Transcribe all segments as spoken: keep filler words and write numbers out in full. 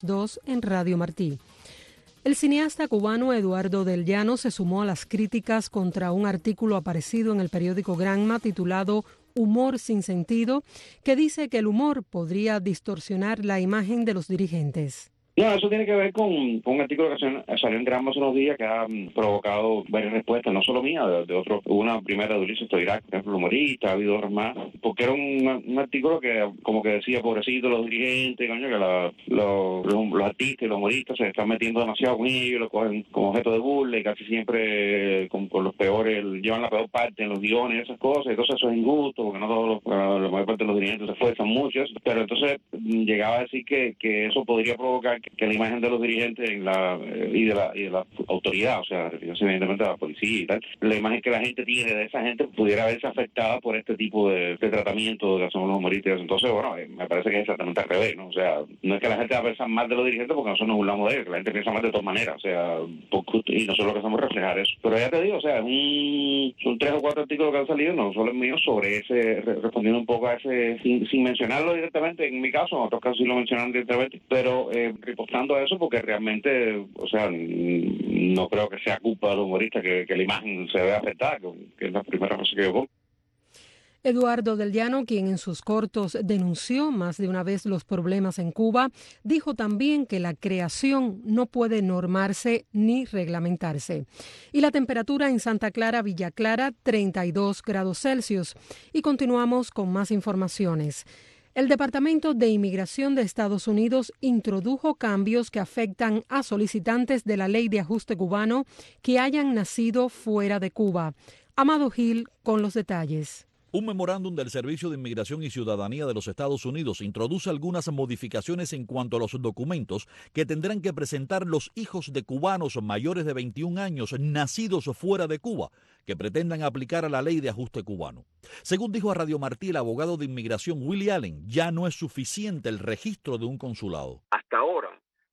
dos en Radio Martí. El cineasta cubano Eduardo Del Llano se sumó a las críticas contra un artículo aparecido en el periódico Granma titulado Humor sin sentido, que dice que el humor podría distorsionar la imagen de los dirigentes. No, eso tiene que ver con, con un artículo que salió en Granma hace unos días que ha um, provocado varias respuestas, no solo mía, de, de otros. Una primera de Ulises Toirac, por ejemplo, el humorista, ha habido otras más, porque era un, un artículo que como que decía, pobrecito, los dirigentes, coño, que la, los, los, los artistas y los humoristas se están metiendo demasiado con ellos, lo cogen como objeto de burla y casi siempre con, con los peores, llevan la peor parte en los guiones y esas cosas, entonces eso es injusto, porque no todos los, la mayor parte de los dirigentes se esfuerzan mucho, pero entonces llegaba a decir que, que eso podría provocar que la imagen de los dirigentes en la, eh, y, de la, y de la autoridad, o sea, evidentemente de la policía y tal, la imagen que la gente tiene de esa gente pudiera verse afectada por este tipo de, de tratamiento que hacemos los humoristas. Entonces, bueno, eh, me parece que es exactamente al revés, ¿no? O sea, no es que la gente va a pensar más de los dirigentes porque nosotros nos burlamos de ellos, que la gente piensa más de todas maneras, o sea, y nosotros lo que hacemos es reflejar eso. Pero ya te digo, o sea, es un, son tres o cuatro artículos que han salido, no solo el mío, sobre ese, respondiendo un poco a ese, sin, sin mencionarlo directamente, en mi caso, en otros casos sí lo mencionan directamente, pero eh, ripostando a eso porque realmente, o sea, no creo que sea culpa de los humoristas que, que la imagen se vea afectada, que es la primera cosa que yo pongo. Eduardo Del Llano, quien en sus cortos denunció más de una vez los problemas en Cuba, dijo también que la creación no puede normarse ni reglamentarse. Y la temperatura en Santa Clara, Villa Clara, treinta y dos grados Celsius. Y continuamos con más informaciones. El Departamento de Inmigración de Estados Unidos introdujo cambios que afectan a solicitantes de la Ley de Ajuste Cubano que hayan nacido fuera de Cuba. Amado Gil con los detalles. Un memorándum del Servicio de Inmigración y Ciudadanía de los Estados Unidos introduce algunas modificaciones en cuanto a los documentos que tendrán que presentar los hijos de cubanos mayores de veintiún años nacidos fuera de Cuba, que pretendan aplicar a la ley de ajuste cubano. Según dijo a Radio Martí el abogado de inmigración Willie Allen, ya no es suficiente el registro de un consulado. Hasta ahora,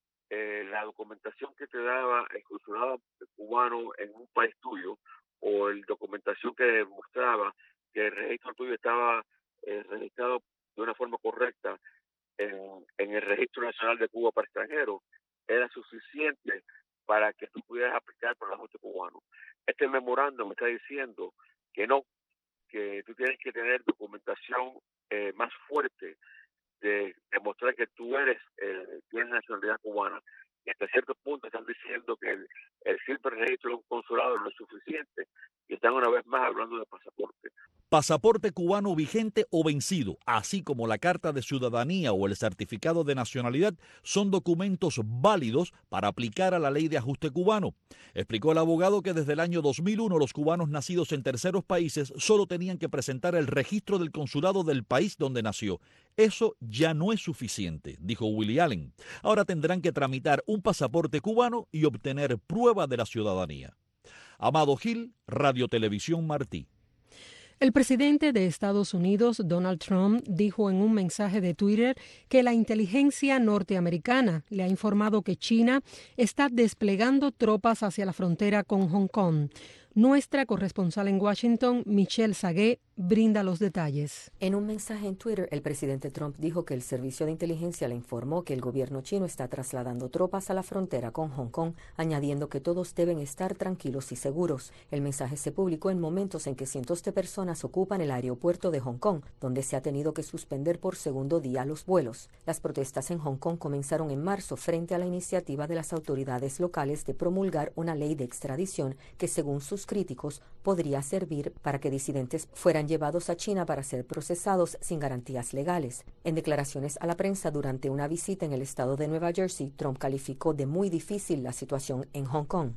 eh, la documentación que te daba el consulado cubano en un país tuyo, o la documentación que demostraba que el registro tuyo estaba eh, registrado de una forma correcta en, en el Registro Nacional de Cuba para extranjeros, era suficiente para que tú pudieras aplicar por el ajuste cubano. Este memorando me está diciendo que no, que tú tienes que tener documentación eh, más fuerte de demostrar que tú eres eh, tienes nacionalidad cubana. Y hasta cierto punto están diciendo que el, el simple registro de un consulado no es suficiente y están una vez más hablando de pasaporte. Pasaporte cubano vigente o vencido, así como la carta de ciudadanía o el certificado de nacionalidad, son documentos válidos para aplicar a la ley de ajuste cubano. Explicó el abogado que desde el año dos mil uno los cubanos nacidos en terceros países solo tenían que presentar el registro del consulado del país donde nació. Eso ya no es suficiente, dijo Willie Allen. Ahora tendrán que tramitar un pasaporte cubano y obtener prueba de la ciudadanía. Amado Gil, Radio Televisión Martí. El presidente de Estados Unidos, Donald Trump, dijo en un mensaje de Twitter que la inteligencia norteamericana le ha informado que China está desplegando tropas hacia la frontera con Hong Kong. Nuestra corresponsal en Washington, Michelle Sagué, brinda los detalles. En un mensaje en Twitter, el presidente Trump dijo que el servicio de inteligencia le informó que el gobierno chino está trasladando tropas a la frontera con Hong Kong, añadiendo que todos deben estar tranquilos y seguros. El mensaje se publicó en momentos en que cientos de personas ocupan el aeropuerto de Hong Kong, donde se ha tenido que suspender por segundo día los vuelos. Las protestas en Hong Kong comenzaron en marzo frente a la iniciativa de las autoridades locales de promulgar una ley de extradición que, según sus críticos, podría servir para que disidentes fueran llevados a China para ser procesados sin garantías legales. En declaraciones a la prensa durante una visita en el estado de Nueva Jersey, Trump calificó de muy difícil la situación en Hong Kong.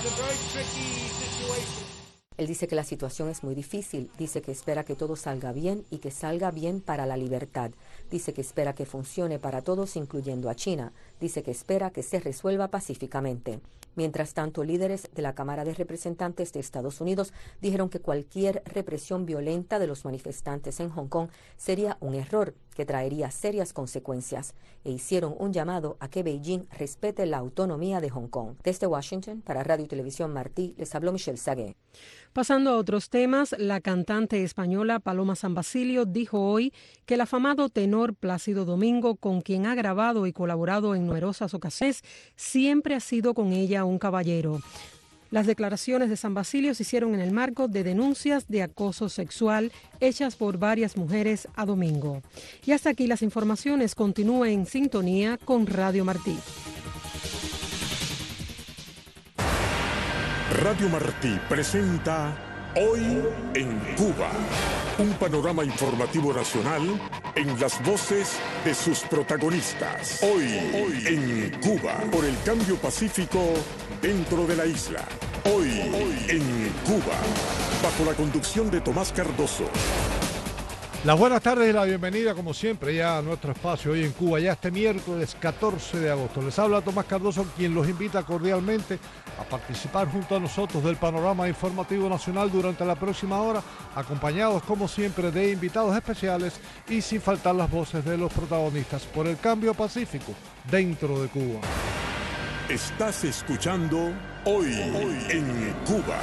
Él dice que la situación es muy difícil, dice que espera que todo salga bien y que salga bien para la libertad. Dice que espera que funcione para todos, incluyendo a China. Dice que espera que se resuelva pacíficamente. Mientras tanto, líderes de la Cámara de Representantes de Estados Unidos dijeron que cualquier represión violenta de los manifestantes en Hong Kong sería un error que traería serias consecuencias e hicieron un llamado a que Beijing respete la autonomía de Hong Kong. Desde Washington, para Radio y Televisión Martí, les habló Michelle Sagué. Pasando a otros temas, la cantante española Paloma San Basilio dijo hoy que el afamado tenor Plácido Domingo, con quien ha grabado y colaborado en numerosas ocasiones, siempre ha sido con ella un caballero. Las declaraciones de San Basilio se hicieron en el marco de denuncias de acoso sexual hechas por varias mujeres a Domingo. Y hasta aquí las informaciones. Continúe en sintonía con Radio Martí. Radio Martí presenta Hoy en Cuba, un panorama informativo nacional en las voces de sus protagonistas. Hoy, Hoy en Cuba, por el cambio pacífico dentro de la isla. Hoy, Hoy en Cuba, bajo la conducción de Tomás Cardoso. Las buenas tardes y la bienvenida, como siempre, ya a nuestro espacio Hoy en Cuba, ya este miércoles catorce de agosto. Les habla Tomás Cardoso, quien los invita cordialmente a participar junto a nosotros del panorama informativo nacional durante la próxima hora, acompañados como siempre de invitados especiales y sin faltar las voces de los protagonistas por el cambio pacífico dentro de Cuba. Estás escuchando Hoy, Hoy en Cuba.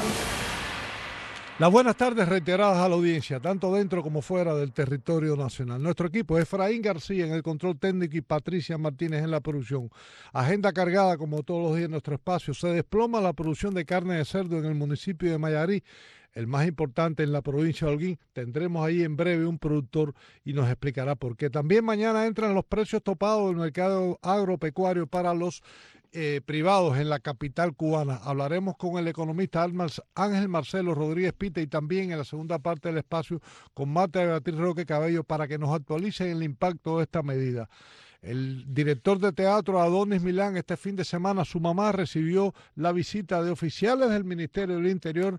Las buenas tardes reiteradas a la audiencia, tanto dentro como fuera del territorio nacional. Nuestro equipo es Efraín García en el control técnico y Patricia Martínez en la producción. Agenda cargada como todos los días en nuestro espacio. Se desploma la producción de carne de cerdo en el municipio de Mayarí, el más importante en la provincia de Holguín. Tendremos ahí en breve un productor y nos explicará por qué. También mañana entran los precios topados del mercado agropecuario para los Eh, privados en la capital cubana. Hablaremos con el economista Ángel Marcelo Rodríguez Pita y también en la segunda parte del espacio con Marta Beatriz Roque Cabello para que nos actualicen el impacto de esta medida. El director de teatro Adonis Milán este fin de semana, su mamá recibió la visita de oficiales del Ministerio del Interior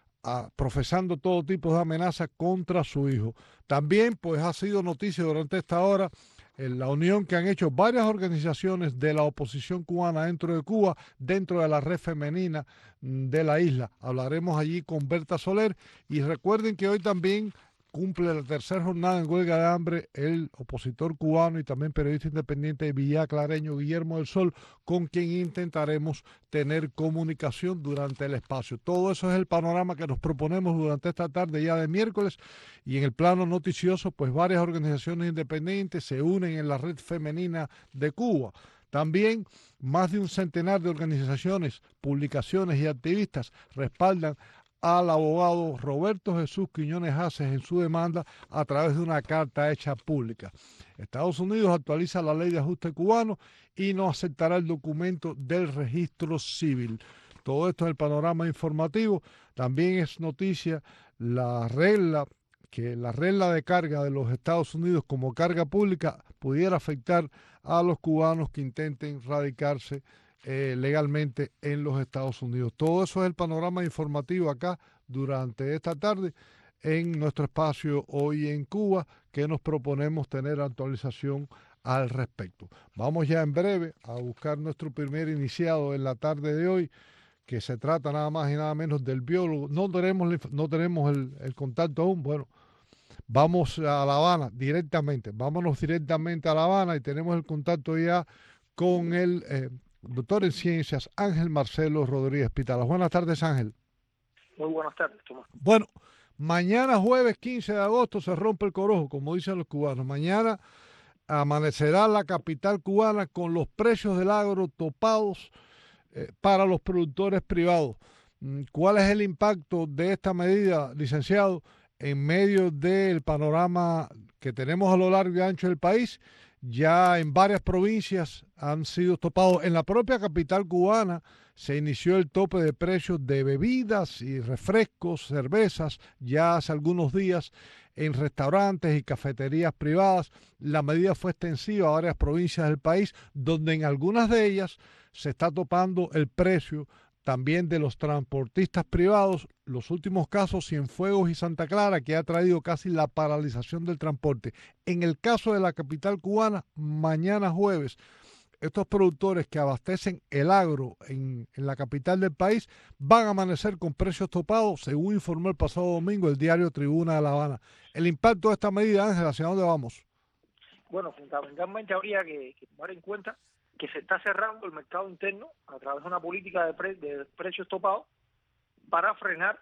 a, profesando todo tipo de amenazas contra su hijo. También pues ha sido noticia durante esta hora en la unión que han hecho varias organizaciones de la oposición cubana dentro de Cuba, dentro de la red femenina de la isla. Hablaremos allí con Berta Soler y recuerden que hoy también cumple la tercera jornada en huelga de hambre el opositor cubano y también periodista independiente villaclareño Guillermo del Sol, con quien intentaremos tener comunicación durante el espacio. Todo eso es el panorama que nos proponemos durante esta tarde ya de miércoles, y en el plano noticioso pues varias organizaciones independientes se unen en la red femenina de Cuba. También más de un centenar de organizaciones, publicaciones y activistas respaldan al abogado Roberto Jesús Quiñones Haces en su demanda a través de una carta hecha pública. Estados Unidos actualiza la ley de ajuste cubano y no aceptará el documento del registro civil. Todo esto en el panorama informativo. También es noticia la regla que la regla de carga de los Estados Unidos como carga pública pudiera afectar a los cubanos que intenten radicarse Eh, legalmente en los Estados Unidos. Todo eso es el panorama informativo acá durante esta tarde en nuestro espacio Hoy en Cuba, que nos proponemos tener actualización al respecto. Vamos ya en breve a buscar nuestro primer iniciado en la tarde de hoy, que se trata nada más y nada menos del biólogo. No tenemos, no tenemos el, el contacto aún. Bueno, vamos a La Habana directamente. Vámonos directamente a La Habana y tenemos el contacto ya con el eh, doctor en ciencias Ángel Marcelo Rodríguez Pita. Buenas tardes, Ángel. Muy buenas tardes, Tomás. Bueno, mañana jueves quince de agosto se rompe el corojo, como dicen los cubanos. Mañana amanecerá la capital cubana con los precios del agro topados eh, para los productores privados. ¿Cuál es el impacto de esta medida, licenciado, en medio del panorama que tenemos a lo largo y ancho del país? Ya en varias provincias han sido topados. En la propia capital cubana se inició el tope de precios de bebidas y refrescos, cervezas, ya hace algunos días en restaurantes y cafeterías privadas. La medida fue extensiva a varias provincias del país, donde en algunas de ellas se está topando el precio también de los transportistas privados. Los últimos casos, Cienfuegos y Santa Clara, que ha traído casi la paralización del transporte. En el caso de la capital cubana, mañana jueves, estos productores que abastecen el agro en, en la capital del país van a amanecer con precios topados, según informó el pasado domingo el diario Tribuna de La Habana. El impacto de esta medida, Ángel, ¿hacia dónde vamos? Bueno, fundamentalmente habría que, que tomar en cuenta que se está cerrando el mercado interno a través de una política de, pre, de precios topados para frenar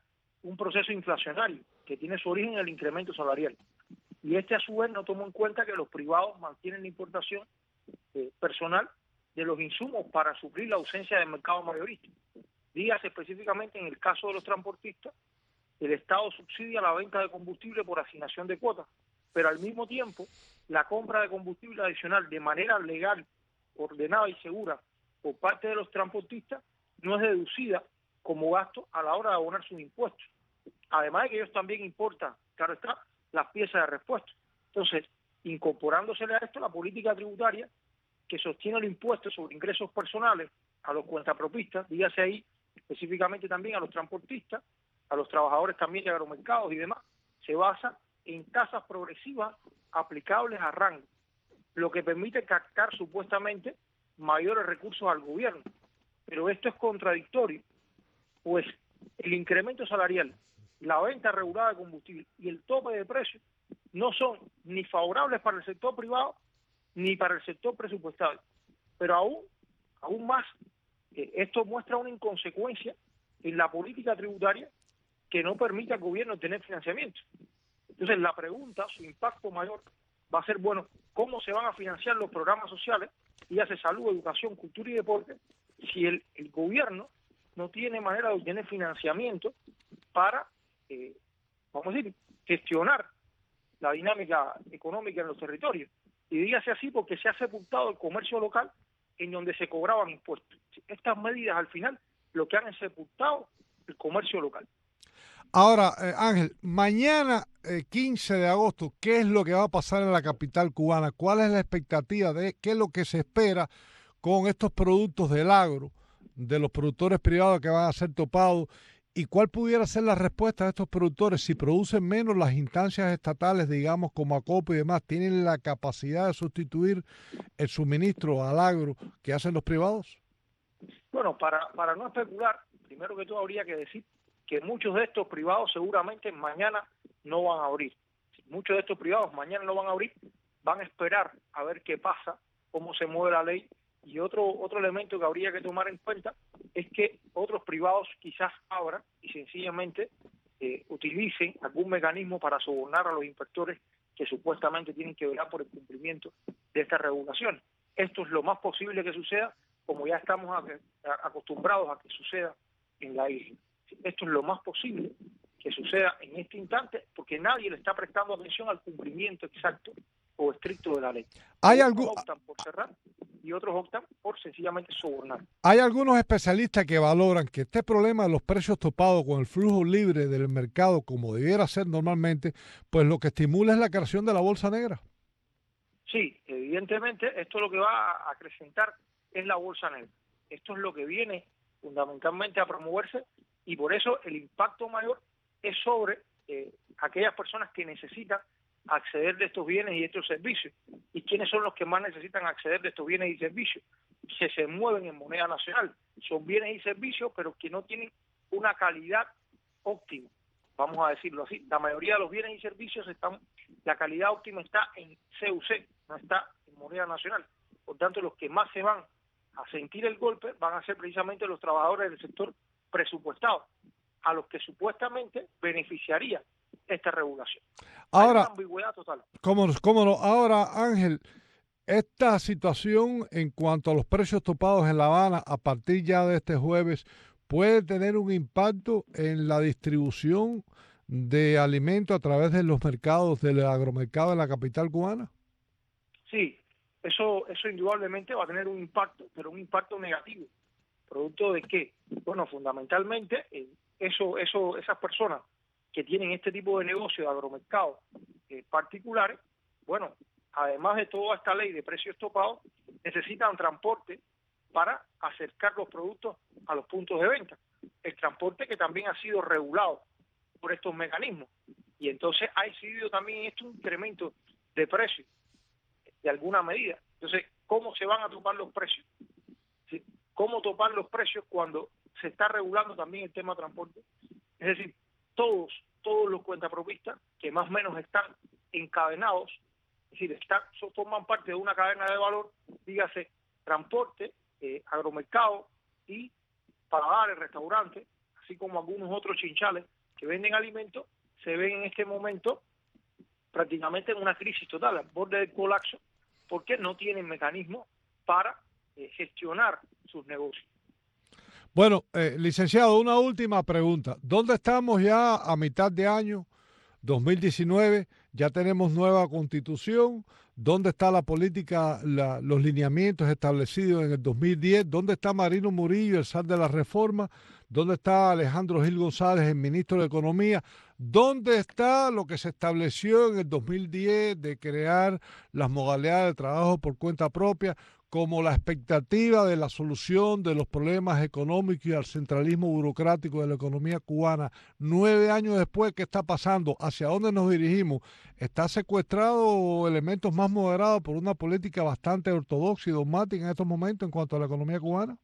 un proceso inflacionario que tiene su origen en el incremento salarial. Y este a su vez no tomó en cuenta que los privados mantienen la importación eh, personal de los insumos para suplir la ausencia del mercado mayorista. Dígase específicamente en el caso de los transportistas, el Estado subsidia la venta de combustible por asignación de cuotas, pero al mismo tiempo la compra de combustible adicional de manera legal, ordenada y segura por parte de los transportistas no es deducida como gasto a la hora de abonar sus impuestos. Además de que ellos también importan, claro está, las piezas de repuesto. Entonces, incorporándosele a esto la política tributaria que sostiene el impuesto sobre ingresos personales a los cuentapropistas, dígase ahí específicamente también a los transportistas, a los trabajadores también de agromercados y demás, se basa en tasas progresivas aplicables a rango, lo que permite captar supuestamente mayores recursos al gobierno. Pero esto es contradictorio, pues el incremento salarial, la venta regulada de combustible y el tope de precios no son ni favorables para el sector privado ni para el sector presupuestario. Pero aún, aún más, eh, esto muestra una inconsecuencia en la política tributaria que no permite al gobierno tener financiamiento. Entonces la pregunta, su impacto mayor, va a ser, bueno, ¿cómo se van a financiar los programas sociales, y hace salud, educación, cultura y deporte, si el, el gobierno no tiene manera de obtener financiamiento para, eh, vamos a decir, gestionar la dinámica económica en los territorios? Y dígase así porque se ha sepultado el comercio local en donde se cobraban impuestos. Estas medidas al final lo que han es sepultado el comercio local. Ahora, eh, Ángel, mañana eh, quince de agosto, ¿qué es lo que va a pasar en la capital cubana? ¿Cuál es la expectativa de qué es lo que se espera con estos productos del agro, de los productores privados que van a ser topados? ¿Y cuál pudiera ser la respuesta de estos productores? Si producen menos, las instancias estatales, digamos, como ACOPE y demás, ¿tienen la capacidad de sustituir el suministro al agro que hacen los privados? Bueno, para, para no especular, primero que todo habría que decir que muchos de estos privados seguramente mañana no van a abrir. Muchos de estos privados mañana no van a abrir, van a esperar a ver qué pasa, cómo se mueve la ley. Y otro otro elemento que habría que tomar en cuenta es que otros privados quizás abran y sencillamente eh, utilicen algún mecanismo para sobornar a los inspectores que supuestamente tienen que velar por el cumplimiento de estas regulaciones. Esto es lo más posible que suceda, como ya estamos a, a, acostumbrados a que suceda en la isla. Esto es lo más posible que suceda en este instante porque nadie le está prestando atención al cumplimiento exacto o estricto de la ley. ¿Hay Unos algún... optan por cerrar y otros optan por sencillamente sobornar. Hay algunos especialistas que valoran que este problema de los precios topados con el flujo libre del mercado, como debiera ser normalmente, pues lo que estimula es la creación de la bolsa negra. Sí, evidentemente esto lo que va a acrecentar es la bolsa negra. Esto es lo que viene fundamentalmente a promoverse y por eso el impacto mayor es sobre eh, aquellas personas que necesitan acceder de estos bienes y estos servicios. ¿Y quiénes son los que más necesitan acceder de estos bienes y servicios? Que se mueven en moneda nacional. Son bienes y servicios, pero que no tienen una calidad óptima, vamos a decirlo así. La mayoría de los bienes y servicios están, la calidad óptima está en C U C, no está en moneda nacional. Por tanto, los que más se van a sentir el golpe van a ser precisamente los trabajadores del sector presupuestado, a los que supuestamente beneficiaría esta regulación. Ahora, hay una ambigüedad total. ¿Cómo, cómo no? Ahora, Ángel, esta situación en cuanto a los precios topados en La Habana a partir ya de este jueves puede tener un impacto en la distribución de alimentos a través de los mercados, del agromercado en la capital cubana. Sí, eso, eso indudablemente va a tener un impacto, pero un impacto negativo. ¿Producto de qué? Bueno, fundamentalmente, eh, eso, eso, esas personas que tienen este tipo de negocio de agromercados eh, particulares, bueno, además de toda esta ley de precios topados, necesitan transporte para acercar los productos a los puntos de venta. El transporte que también ha sido regulado por estos mecanismos. Y entonces ha incidido también esto un incremento de precios, de alguna medida. Entonces, ¿cómo se van a topar los precios? ¿Sí? ¿Cómo topar los precios cuando se está regulando también el tema de transporte? Es decir, todos, todos los cuentapropistas que más o menos están encadenados, es decir, están, forman parte de una cadena de valor, dígase transporte, eh, agromercado y paladares, restaurantes, así como algunos otros chinchales que venden alimentos se ven en este momento prácticamente en una crisis total, al borde del colapso, porque no tienen mecanismos para eh, gestionar sus negocios. Bueno, eh, licenciado, una última pregunta. ¿Dónde estamos ya a mitad de año dos mil diecinueve? Ya tenemos nueva constitución. ¿Dónde está la política, la, los lineamientos establecidos en el dos mil diez? ¿Dónde está Marino Murillo, el zar de la reforma? ¿Dónde está Alejandro Gil González, el ministro de Economía? ¿Dónde está lo que se estableció en el dos mil diez de crear las modalidades de trabajo por cuenta propia como la expectativa de la solución de los problemas económicos y al centralismo burocrático de la economía cubana? Nueve años después, ¿qué está pasando? ¿Hacia dónde nos dirigimos? ¿Está secuestrado elementos más moderados por una política bastante ortodoxa y dogmática en estos momentos en cuanto a la economía cubana?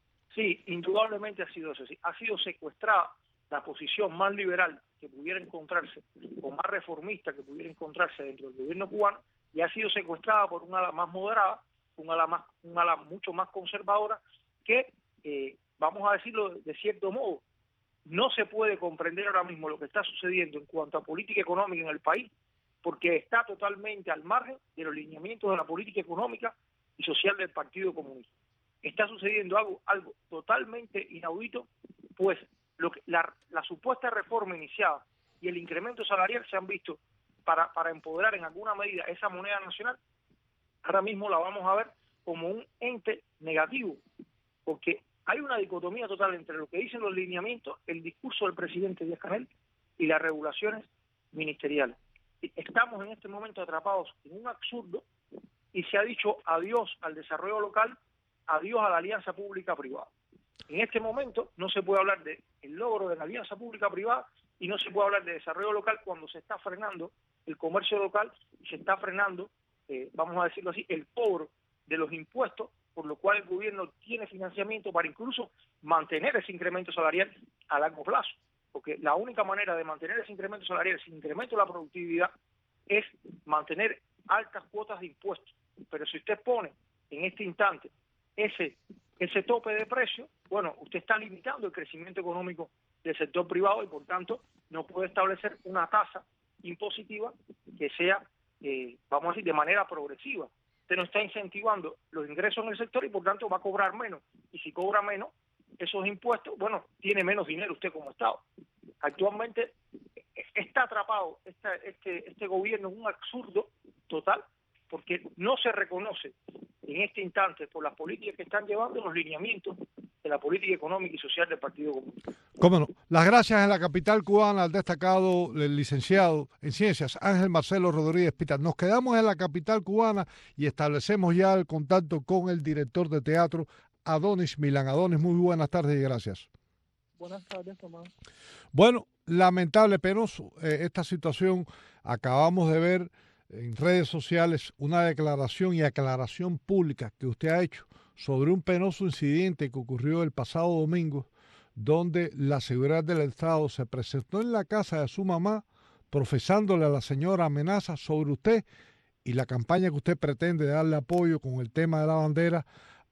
Sí, indudablemente ha sido eso. Sí. Ha sido secuestrada la posición más liberal que pudiera encontrarse, o más reformista que pudiera encontrarse dentro del gobierno cubano, y ha sido secuestrada por un ala más moderada, un ala, más, un ala mucho más conservadora, que, eh, vamos a decirlo de cierto modo, no se puede comprender ahora mismo lo que está sucediendo en cuanto a política económica en el país, porque está totalmente al margen de los lineamientos de la política económica y social del Partido Comunista. Está sucediendo algo, algo totalmente inaudito, pues lo que, la, la supuesta reforma iniciada y el incremento salarial se han visto para, para empoderar en alguna medida esa moneda nacional. Ahora mismo la vamos a ver como un ente negativo, porque hay una dicotomía total entre lo que dicen los lineamientos, el discurso del presidente Díaz-Canel y las regulaciones ministeriales. Estamos en este momento atrapados en un absurdo y se ha dicho adiós al desarrollo local, adiós a la alianza pública-privada. En este momento no se puede hablar del logro de la alianza pública-privada y no se puede hablar de desarrollo local cuando se está frenando el comercio local y se está frenando, eh, vamos a decirlo así, el cobro de los impuestos, por lo cual el gobierno tiene financiamiento para incluso mantener ese incremento salarial a largo plazo, porque la única manera de mantener ese incremento salarial, ese incremento de la productividad, es mantener altas cuotas de impuestos. Pero si usted pone en este instante ese ese tope de precio, bueno, usted está limitando el crecimiento económico del sector privado y por tanto no puede establecer una tasa impositiva que sea, eh, vamos a decir, de manera progresiva. Usted no está incentivando los ingresos en el sector y por tanto va a cobrar menos. Y si cobra menos esos impuestos, bueno, tiene menos dinero usted como Estado. Actualmente está atrapado esta, este, este gobierno en un absurdo total, porque no se reconoce en este instante por las políticas que están llevando los lineamientos de la política económica y social del Partido Comunista. Cómo no. Las gracias en la capital cubana al destacado el licenciado en Ciencias Ángel Marcelo Rodríguez Pita. Nos quedamos en la capital cubana y establecemos ya el contacto con el director de teatro Adonis Milán. Adonis, muy buenas tardes y gracias. Buenas tardes, Tomás. Bueno, lamentable, penoso eh, esta situación. Acabamos de ver en redes sociales una declaración y aclaración pública que usted ha hecho sobre un penoso incidente que ocurrió el pasado domingo, donde la seguridad del Estado se presentó en la casa de su mamá profesándole a la señora amenazas sobre usted y la campaña que usted pretende darle apoyo con el tema de la bandera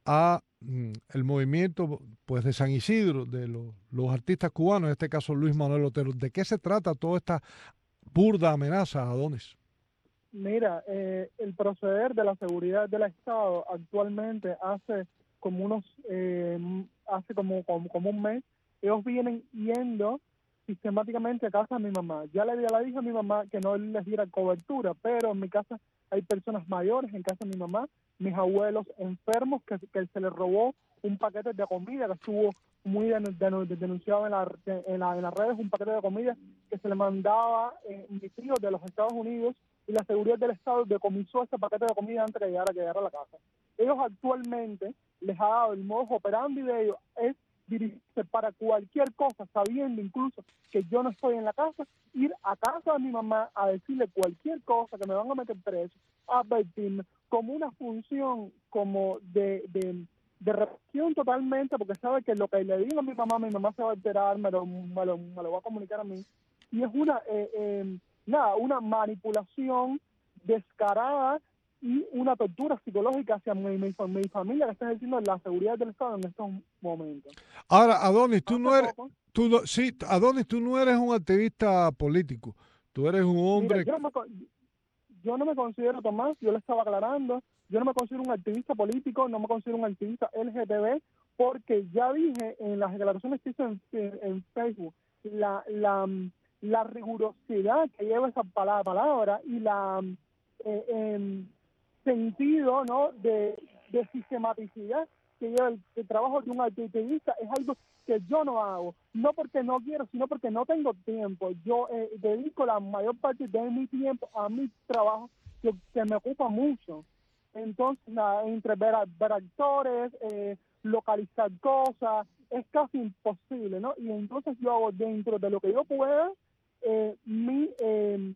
a mm, el movimiento pues de San Isidro, de lo, los artistas cubanos, en este caso Luis Manuel Otero. ¿De qué se trata toda esta burda amenaza, Adonis? Mira, eh, el proceder de la seguridad del Estado actualmente hace como unos, eh, hace como, como, como un mes, ellos vienen yendo sistemáticamente a casa de mi mamá. Ya le, ya le dije a mi mamá que no les diera cobertura, pero en mi casa hay personas mayores, en casa de mi mamá, mis abuelos enfermos, que, que se les robó un paquete de comida que estuvo muy denunciado en, la, en, la, en las redes, un paquete de comida que se le mandaba eh, mi tío de los Estados Unidos, y la seguridad del Estado decomisó ese paquete de comida antes de llegar a llegar a la casa. Ellos actualmente les ha dado el modo operandi de ellos es dirigirse para cualquier cosa, sabiendo incluso que yo no estoy en la casa, ir a casa de mi mamá a decirle cualquier cosa, que me van a meter preso, a advertirme, como una función como de, de, de represión totalmente, porque sabe que lo que le digo a mi mamá, mi mamá se va a enterar, me lo, me lo, me lo va a comunicar a mí, y es una... Eh, eh, nada, una manipulación descarada y una tortura psicológica hacia mi, mi, mi familia que está ejerciendo la seguridad del Estado en estos momentos. Ahora, Adonis, tú Hace no eres, poco, tú no, sí, Adonis, tú no eres un activista político, tú eres un hombre. mira, yo, no me, con- yo no me considero, Tomás, yo le estaba aclarando, yo no me considero un activista político, no me considero un activista L G B T, porque ya dije en las declaraciones que hice en, en- en Facebook, la, la, la rigurosidad que lleva esa pala- palabra y la eh, em, sentido, ¿no?, de, de sistematicidad que lleva el, el trabajo de un activista es algo que yo no hago, no porque no quiero, sino porque no tengo tiempo. Yo eh, dedico la mayor parte de mi tiempo a mi trabajo que, que me ocupa mucho. Entonces, nada, entre ver, a- ver actores, eh, localizar cosas, es casi imposible, ¿no? Y entonces yo hago dentro de lo que yo pueda eh, mi eh,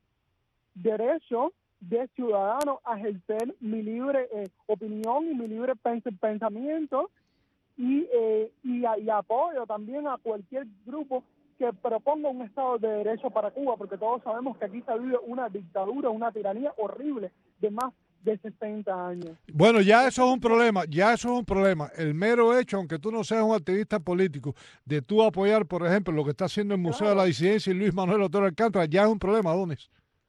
derecho de ciudadano a ejercer mi libre eh, opinión y mi libre pens- pensamiento y, eh, y, a- y apoyo también a cualquier grupo que proponga un Estado de Derecho para Cuba, porque todos sabemos que aquí se vive una dictadura, una tiranía horrible de más de sesenta años. Bueno, ya eso es un problema, ya eso es un problema. El mero hecho, aunque tú no seas un activista político, de tú apoyar, por ejemplo, lo que está haciendo el Museo de la Claro. Disidencia y Luis Manuel Otero Alcántara, ya es un problema, Adonis.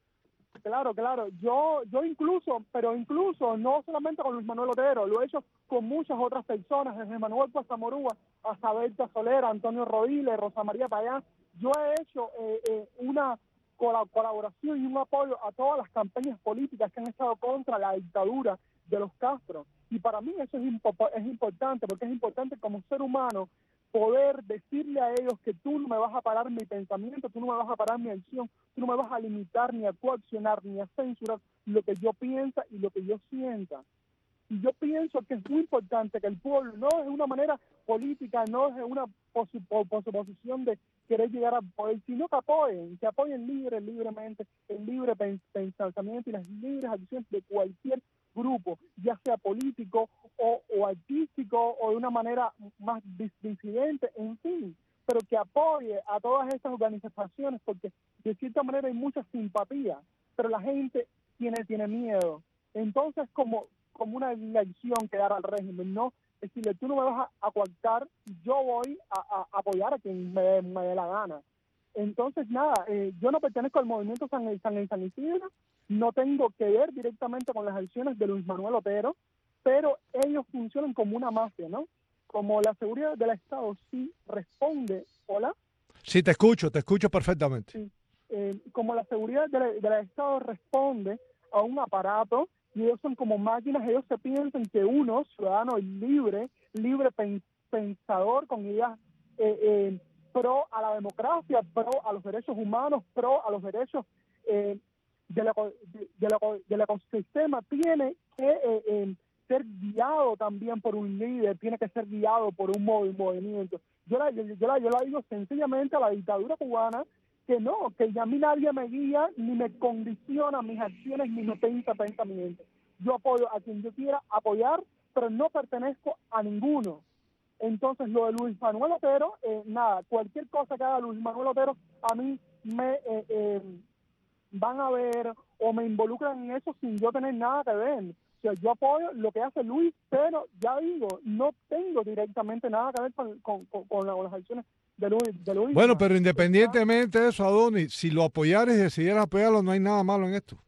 Claro, claro. Yo, yo incluso, pero incluso no solamente con Luis Manuel Otero, lo he hecho con muchas otras personas, desde Manuel Pastamorúa hasta Berta Solera, Antonio Rodiles, Rosa María Payán. Yo he hecho eh, eh, una cola- colaboración y un apoyo a todas las campañas políticas que han estado contra la dictadura de los Castro. Y para mí eso es, impo- es importante, porque es importante como ser humano poder decirle a ellos que tú no me vas a parar mi pensamiento, tú no me vas a parar mi acción, tú no me vas a limitar ni a coaccionar ni a censurar lo que yo piensa y lo que yo sienta. Y yo pienso que es muy importante que el pueblo, no es una manera política, no es una posi- po- pos- posición de querer llegar al poder, sino que apoyen, que apoyen libre, libremente el libre pen- pensamiento y las libres acciones de cualquier grupo, ya sea político o, o artístico o de una manera más dis- disidente, en fin, pero que apoye a todas estas organizaciones, porque de cierta manera hay mucha simpatía, pero la gente tiene, tiene miedo. Entonces, como, como una lección que dar al régimen, ¿no? Decirle, tú no me vas a, a coartar, yo voy a, a apoyar a quien me, me dé la gana. Entonces, nada, eh, yo no pertenezco al movimiento San, San, San Isidro, no tengo que ver directamente con las acciones de Luis Manuel Otero, pero ellos funcionan como una mafia, ¿no? Como la seguridad del Estado sí responde, ¿hola? Sí, te escucho, te escucho perfectamente. Sí. Eh, como la seguridad del, del Estado responde a un aparato y ellos son como máquinas, ellos se piensan que uno, ciudadano libre, libre pen, pensador con ideas eh, eh, pro a la democracia, pro a los derechos humanos, pro a los derechos eh, del, de, de del ecosistema, tiene que eh, eh, ser guiado también por un líder, tiene que ser guiado por un movi movimiento. Yo la, yo, yo, la, yo la digo sencillamente a la dictadura cubana, que no, que ya a mí nadie me guía, ni me condiciona mis acciones, ni me pensa pensamientos. Yo apoyo a quien yo quiera apoyar, pero no pertenezco a ninguno. Entonces, lo de Luis Manuel Otero, eh, nada, cualquier cosa que haga Luis Manuel Otero, a mí me eh, eh, van a ver o me involucran en eso sin yo tener nada que ver. O sea, yo apoyo lo que hace Luis, pero ya digo, no tengo directamente nada que ver con, con, con, con, la, con las acciones de Luis. De Luis Bueno, pero independientemente de eso, Adonis, si lo apoyares y decidieras apoyarlo, no hay nada malo en esto.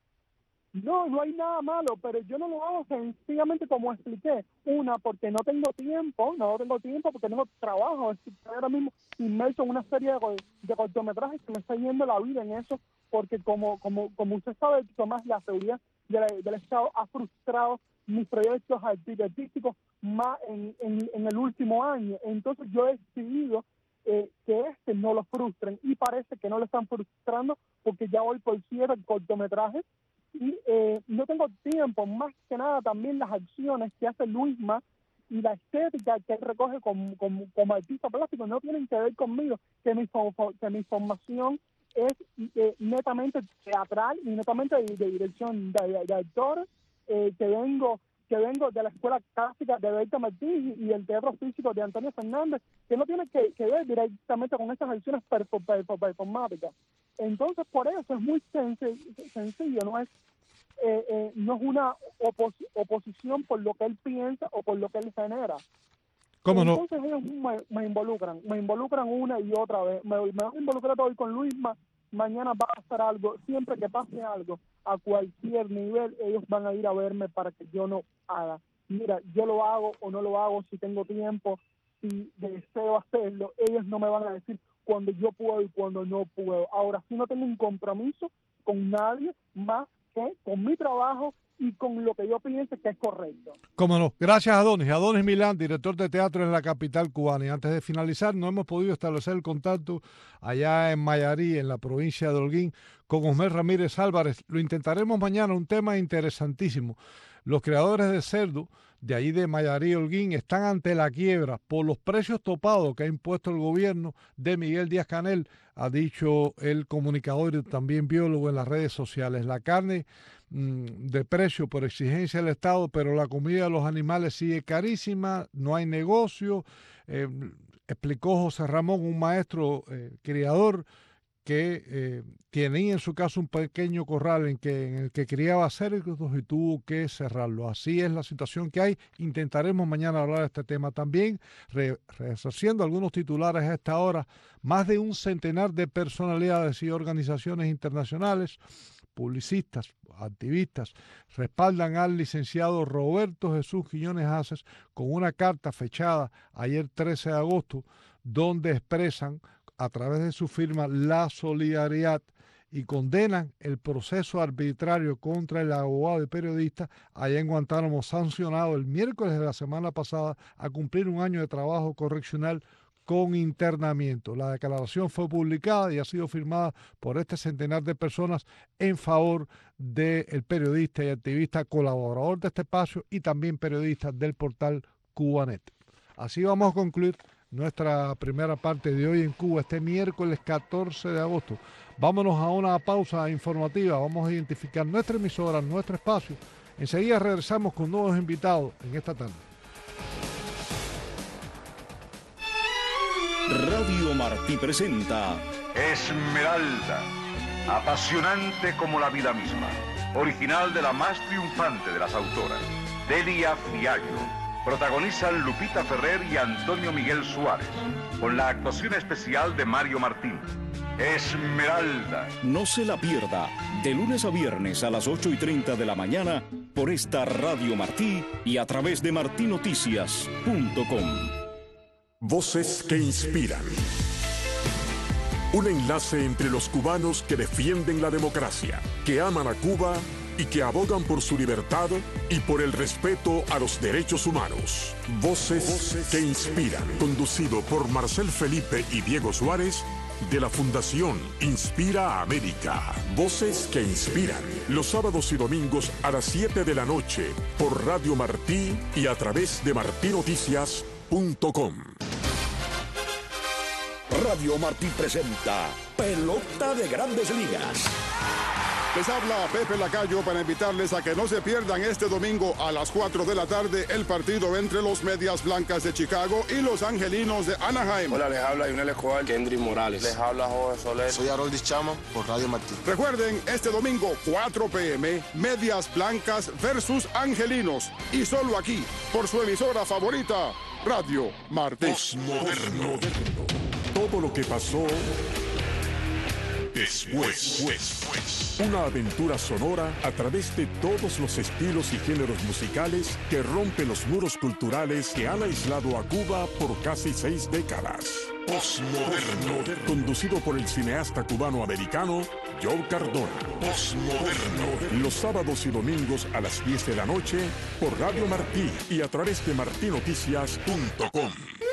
No, no hay nada malo, pero yo no lo hago sencillamente como expliqué. Una, porque no tengo tiempo, no tengo tiempo porque tengo trabajo. Estoy ahora mismo inmerso en una serie de, de cortometrajes que me está yendo la vida en eso, porque como como como usted sabe, Tomás, la seguridad de la, del Estado ha frustrado mis proyectos artísticos más en, en, en el último año. Entonces yo he decidido eh, que este no lo frustren y parece que no lo están frustrando porque ya voy por siete cortometrajes. Y eh, no tengo tiempo, más que nada también las acciones que hace Luisma y la estética que él recoge como, como, como artista plástico no tienen que ver conmigo, que mi, que mi formación es eh, netamente teatral y netamente de, de dirección de, de, de actor, eh, que vengo que vengo de la escuela clásica de Berta Martí y del teatro físico de Antonio Fernández, que no tiene que, que ver directamente con esas acciones performáticas. Entonces, por eso es muy sencillo, sencillo, no es eh, eh, no es una opos oposición por lo que él piensa o por lo que él genera. ¿Cómo no? Entonces ellos me, me involucran, me involucran una y otra vez. Me, me van a involucrar hoy con Luisma, mañana va a pasar algo. Siempre que pase algo, a cualquier nivel, ellos van a ir a verme para que yo no haga. Mira, yo lo hago o no lo hago, si tengo tiempo, si deseo hacerlo. Ellos no me van a decir cuando yo puedo y cuando no puedo. Ahora, si no tengo un compromiso con nadie más que con mi trabajo y con lo que yo piense que es correcto. Cómo no. Gracias, Adonis. Adonis Milán, director de teatro en la capital cubana. Y antes de finalizar, no hemos podido establecer el contacto allá en Mayarí, en la provincia de Holguín, con Osmer Ramírez Álvarez. Lo intentaremos mañana, un tema interesantísimo. Los creadores de cerdo de allí de Mayarí, Holguín, están ante la quiebra por los precios topados que ha impuesto el gobierno de Miguel Díaz-Canel, ha dicho el comunicador y también biólogo en las redes sociales. La carne mmm, de precio por exigencia del Estado, pero la comida de los animales sigue carísima, no hay negocio. Eh, explicó José Ramón, un maestro eh, criador, que eh, tenía en su casa un pequeño corral en, que, en el que criaba cerdos y tuvo que cerrarlo. Así es la situación que hay. Intentaremos mañana hablar de este tema también, re, resarciendo algunos titulares a esta hora. Más de un centenar de personalidades y organizaciones internacionales, publicistas, activistas, respaldan al licenciado Roberto Jesús Quiñones Aces con una carta fechada ayer trece de agosto, donde expresan a través de su firma la solidaridad y condenan el proceso arbitrario contra el abogado y periodista allá en Guantánamo, sancionado el miércoles de la semana pasada a cumplir un año de trabajo correccional con internamiento. La declaración fue publicada y ha sido firmada por este centenar de personas en favor del periodista y activista colaborador de este espacio y también periodista del portal Cubanet. Así vamos a concluir nuestra primera parte de hoy en Cuba, este miércoles catorce de agosto. Vámonos a una pausa informativa, vamos a identificar nuestra emisora, nuestro espacio. Enseguida regresamos con nuevos invitados en esta tarde. Radio Martí presenta Esmeralda, apasionante como la vida misma, original de la más triunfante de las autoras, Delia Fiallo. Protagonizan Lupita Ferrer y Antonio Miguel Suárez, con la actuación especial de Mario Martín. Esmeralda. No se la pierda, de lunes a viernes a las ocho y treinta de la mañana, por esta Radio Martí y a través de martí noticias punto com. Voces que inspiran. Un enlace entre los cubanos que defienden la democracia, que aman a Cuba y que abogan por su libertad y por el respeto a los derechos humanos. Voces, Voces que inspiran. Conducido por Marcel Felipe y Diego Suárez, de la Fundación Inspira América. Voces que inspiran. Los sábados y domingos a las siete de la noche por Radio Martí y a través de martí noticias punto com. Radio Martí presenta Pelota de Grandes Ligas. Les habla Pepe Lacayo para invitarles a que no se pierdan este domingo a las cuatro de la tarde el partido entre los Medias Blancas de Chicago y los Angelinos de Anaheim. Hola, les habla Yunel Escobar, Kendry Morales. Les habla Jorge Soler. Soy Haroldis Chama por Radio Martí. Recuerden, este domingo, cuatro p m, Medias Blancas versus Angelinos. Y solo aquí, por su emisora favorita, Radio Martí. Postmoderno. Todo lo que pasó después. después. Una aventura sonora a través de todos los estilos y géneros musicales que rompen los muros culturales que han aislado a Cuba por casi seis décadas. Postmoderno. Conducido por el cineasta cubano-americano Joe Cardona. Postmoderno. Los sábados y domingos a las diez de la noche por Radio Martí y a través de martí noticias punto com.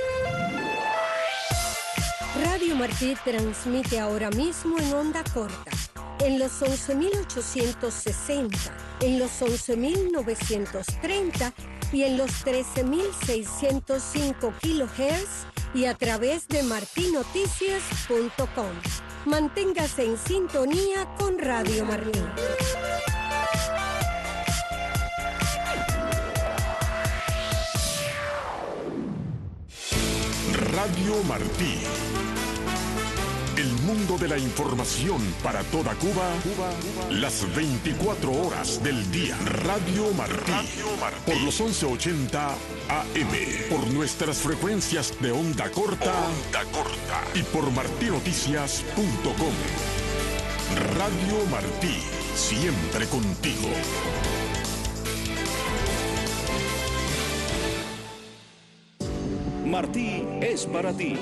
Radio Martí transmite ahora mismo en onda corta, en los once mil ochocientos sesenta, en los once mil novecientos treinta y en los trece mil seiscientos cinco kilohertz y a través de martí noticias punto com. Manténgase en sintonía con Radio Martí. Radio Martí. El mundo de la información para toda Cuba, Cuba, Cuba. Las veinticuatro horas del día. Radio Martí. Radio Martí. Por los once ochenta A M. Por nuestras frecuencias de onda corta. Onda corta. Y por martí noticias punto com. Radio Martí. Siempre contigo. Martí es para ti.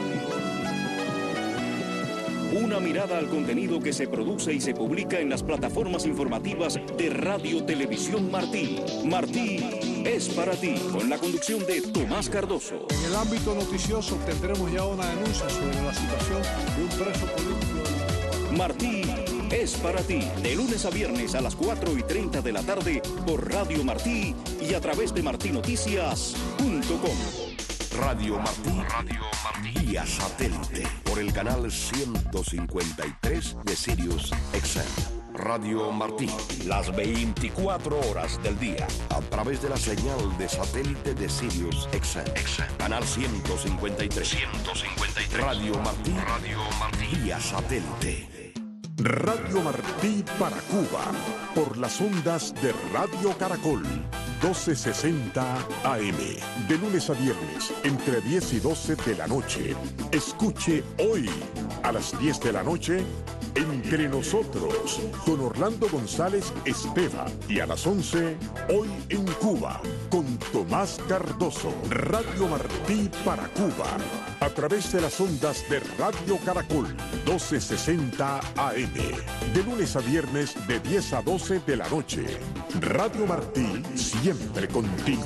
Una mirada al contenido que se produce y se publica en las plataformas informativas de Radio Televisión Martí. Martí es para ti, con la conducción de Tomás Cardoso. En el ámbito noticioso tendremos ya una denuncia sobre la situación de un preso político. Martí es para ti, de lunes a viernes a las cuatro y treinta de la tarde por Radio Martí y a través de martí noticias punto com. Radio Martí, Radio Martí, vía satélite, por el canal ciento cincuenta y tres de Sirius X M. Radio Martí, las veinticuatro horas del día, a través de la señal de satélite de Sirius X M. Canal ciento cincuenta y tres. ciento cincuenta y tres. Radio Martí, Radio Martí, vía satélite. Radio Martí para Cuba, por las ondas de Radio Caracol, doce sesenta A M, de lunes a viernes, entre diez y doce de la noche. Escuche hoy, a las diez de la noche, Entre Nosotros, con Orlando González Esteva, y a las once, Hoy en Cuba, con Tomás Cardoso. Radio Martí para Cuba, a través de las ondas de Radio Caracol, doce sesenta A M, de lunes a viernes, de diez a doce de la noche. Radio Martí, siempre contigo.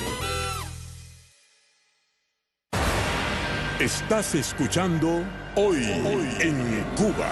Estás escuchando Hoy, Hoy en Cuba.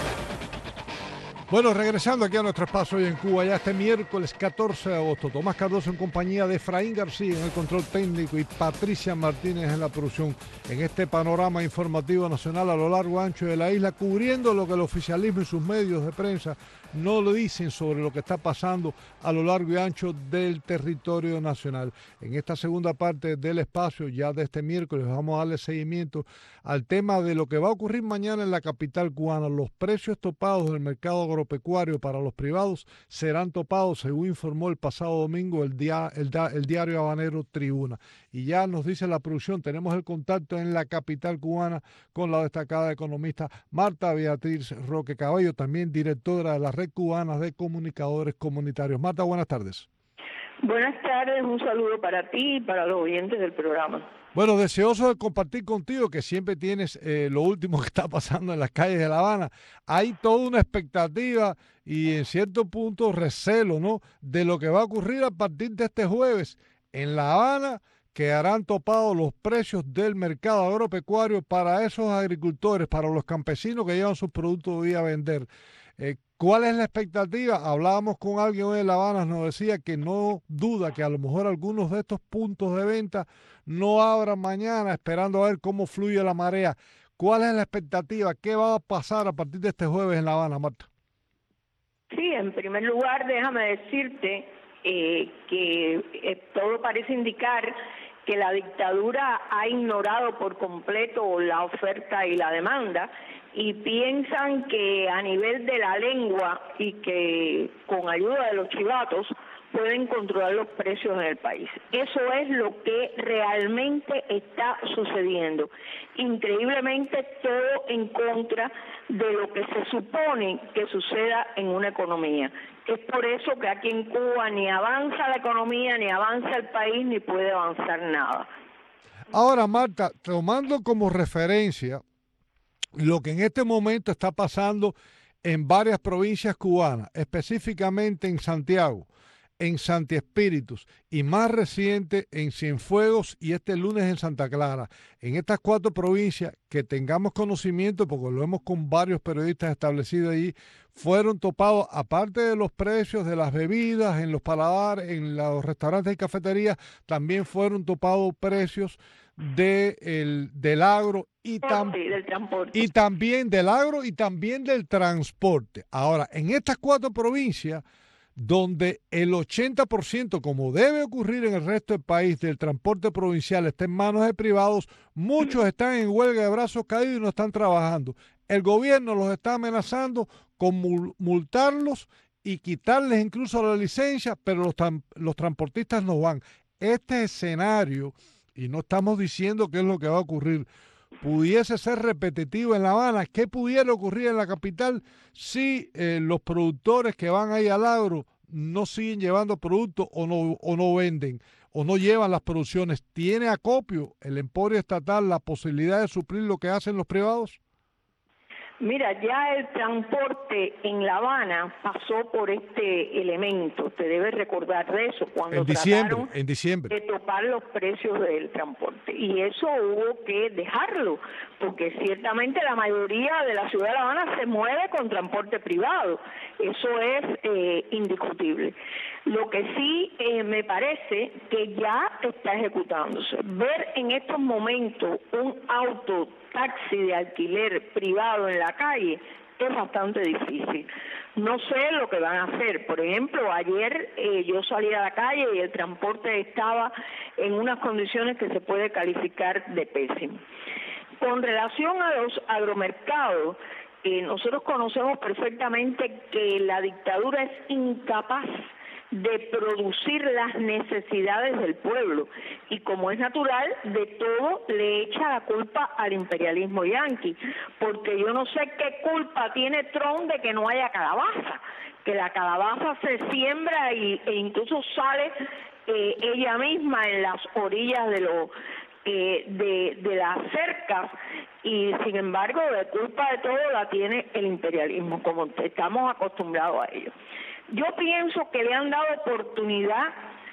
Bueno, regresando aquí a nuestro espacio Hoy en Cuba, ya este miércoles catorce de agosto, Tomás Cardoso en compañía de Efraín García en el control técnico y Patricia Martínez en la producción, en este panorama informativo nacional a lo largo y ancho de la isla, cubriendo lo que el oficialismo y sus medios de prensa no lo dicen sobre lo que está pasando a lo largo y ancho del territorio nacional. En esta segunda parte del espacio, ya de este miércoles, vamos a darle seguimiento al tema de lo que va a ocurrir mañana en la capital cubana. Los precios topados del mercado agropecuario para los privados serán topados, según informó el pasado domingo el, dia, el, el diario habanero Tribuna. Y ya nos dice la producción, tenemos el contacto en la capital cubana con la destacada economista Marta Beatriz Roque Cabello, también directora de la Red Cubana de Comunicadores Comunitarios. Marta, buenas tardes. Buenas tardes, un saludo para ti y para los oyentes del programa. Bueno, deseoso de compartir contigo, que siempre tienes eh, lo último que está pasando en las calles de La Habana. Hay toda una expectativa y en cierto punto recelo, ¿no?, de lo que va a ocurrir a partir de este jueves en La Habana, que harán topados los precios del mercado agropecuario para esos agricultores, para los campesinos que llevan sus productos hoy a vender. Eh, ¿Cuál es la expectativa? Hablábamos con alguien hoy en La Habana, nos decía que no duda que a lo mejor algunos de estos puntos de venta no abran mañana, esperando a ver cómo fluye la marea. ¿Cuál es la expectativa? ¿Qué va a pasar a partir de este jueves en La Habana, Marta? Sí, en primer lugar, déjame decirte eh, que eh, todo parece indicar que la dictadura ha ignorado por completo la oferta y la demanda, y piensan que a nivel de la lengua y que con ayuda de los chivatos pueden controlar los precios en el país. Eso es lo que realmente está sucediendo. Increíblemente todo en contra de lo que se supone que suceda en una economía. Es por eso que aquí en Cuba ni avanza la economía, ni avanza el país, ni puede avanzar nada. Ahora, Marta, tomando como referencia lo que en este momento está pasando en varias provincias cubanas, específicamente en Santiago, en Santi Espíritus y más reciente en Cienfuegos y este lunes en Santa Clara. En estas cuatro provincias, que tengamos conocimiento, porque lo vemos con varios periodistas establecidos allí, fueron topados, aparte de los precios de las bebidas, en los paladares, en los restaurantes y cafeterías, también fueron topados precios de el, del agro y, tam sí, del transporte. y también del agro y también del transporte. Ahora, en estas cuatro provincias, donde el ochenta por ciento, como debe ocurrir en el resto del país, del transporte provincial está en manos de privados, muchos están en huelga de brazos caídos y no están trabajando. el gobierno los está amenazando con multarlos y quitarles incluso la licencia, pero los, los transportistas no van. Este escenario, y no estamos diciendo qué es lo que va a ocurrir, pudiese ser repetitivo en La Habana. ¿Qué pudiera ocurrir en la capital si eh, los productores que van ahí al agro no siguen llevando productos o no, o no venden o no llevan las producciones? ¿Tiene acopio el emporio estatal la posibilidad de suplir lo que hacen los privados? Mira, ya el transporte en La Habana pasó por este elemento, te debes recordar de eso, cuando en diciembre, trataron en diciembre. de topar los precios del transporte. Y eso hubo que dejarlo, porque ciertamente la mayoría de la ciudad de La Habana se mueve con transporte privado, eso es eh, indiscutible. Lo que sí eh, me parece que ya está ejecutándose. Ver en estos momentos un auto taxi de alquiler privado en la calle es bastante difícil. No sé lo que van a hacer. Por ejemplo, ayer eh, yo salí a la calle y el transporte estaba en unas condiciones que se puede calificar de pésimo. Con relación a los agromercados, eh, nosotros conocemos perfectamente que la dictadura es incapaz de producir las necesidades del pueblo y, como es natural, de todo le echa la culpa al imperialismo yanqui, porque yo no sé qué culpa tiene Trump de que no haya calabaza, que la calabaza se siembra y, e incluso sale eh, ella misma en las orillas de los eh, de, de las cercas, y sin embargo de culpa de todo la tiene el imperialismo, como estamos acostumbrados a ello. Yo pienso que le han dado oportunidad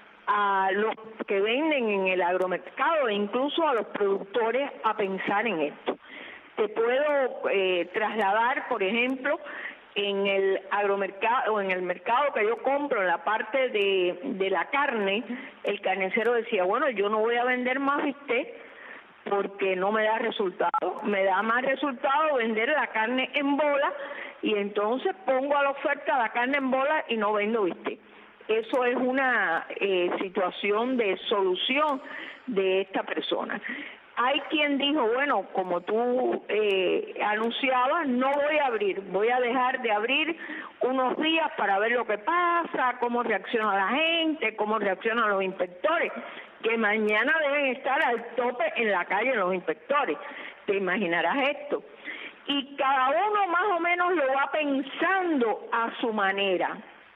a los que venden en el agromercado e incluso a los productores a pensar en esto. Te puedo eh, trasladar, por ejemplo, en el agromercado o en el mercado que yo compro, en la parte de, de la carne, el carnicero decía, bueno, yo no voy a vender más bistec porque no me da resultado, me da más resultado vender la carne en bola, y entonces pongo a la oferta la carne en bola y no vendo bistec. Eso es una eh, situación de solución de esta persona. Hay quien dijo, bueno, como tú eh, anunciabas, no voy a abrir, voy a dejar de abrir unos días para ver lo que pasa, cómo reacciona la gente, cómo reaccionan los inspectores, que mañana deben estar al tope en la calle los inspectores. Te imaginarás esto. Y cada uno más o menos lo va pensando a su manera.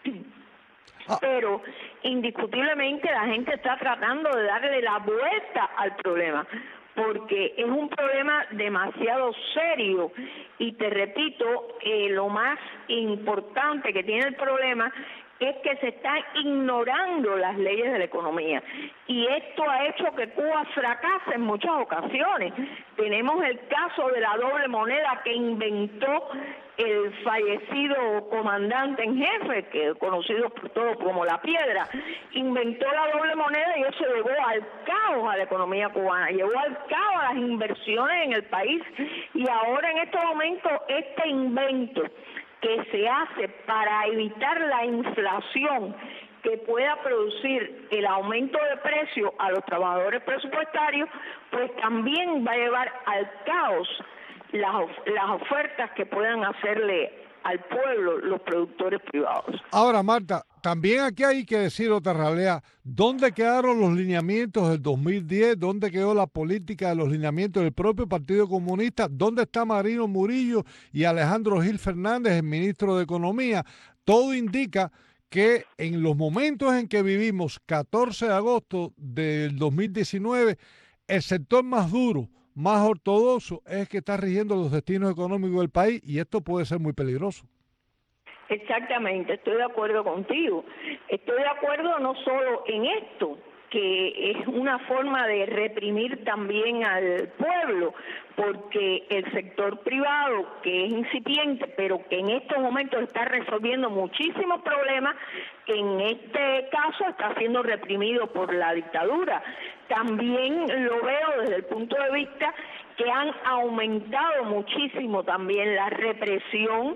Pero indiscutiblemente la gente está tratando de darle la vuelta al problema, porque es un problema demasiado serio y te repito, eh, lo más importante que tiene el problema es que se están ignorando las leyes de la economía, y esto ha hecho que Cuba fracase en muchas ocasiones. Tenemos el caso de la doble moneda que inventó el fallecido comandante en jefe, que es conocido por todos como La Piedra. Inventó la doble moneda y eso llevó al caos a la economía cubana, llevó al caos a las inversiones en el país, y ahora en estos momentos este invento que se hace para evitar la inflación que pueda producir el aumento de precio a los trabajadores presupuestarios, pues también va a llevar al caos las, las ofertas que puedan hacerle al pueblo los productores privados. Ahora, Marta, también aquí hay que decir otra realidad. ¿Dónde quedaron los lineamientos del dos mil diez? ¿Dónde quedó la política de los lineamientos del propio Partido Comunista? ¿Dónde está Marino Murillo y Alejandro Gil Fernández, el ministro de Economía? Todo indica que en los momentos en que vivimos, catorce de agosto del dos mil diecinueve, el sector más duro, más ortodoxo, es el que está rigiendo los destinos económicos del país, y esto puede ser muy peligroso. Exactamente, estoy de acuerdo contigo. Estoy de acuerdo no solo en esto, que es una forma de reprimir también al pueblo, porque el sector privado, que es incipiente, pero que en estos momentos está resolviendo muchísimos problemas, que en este caso está siendo reprimido por la dictadura. También lo veo desde el punto de vista que han aumentado muchísimo también la represión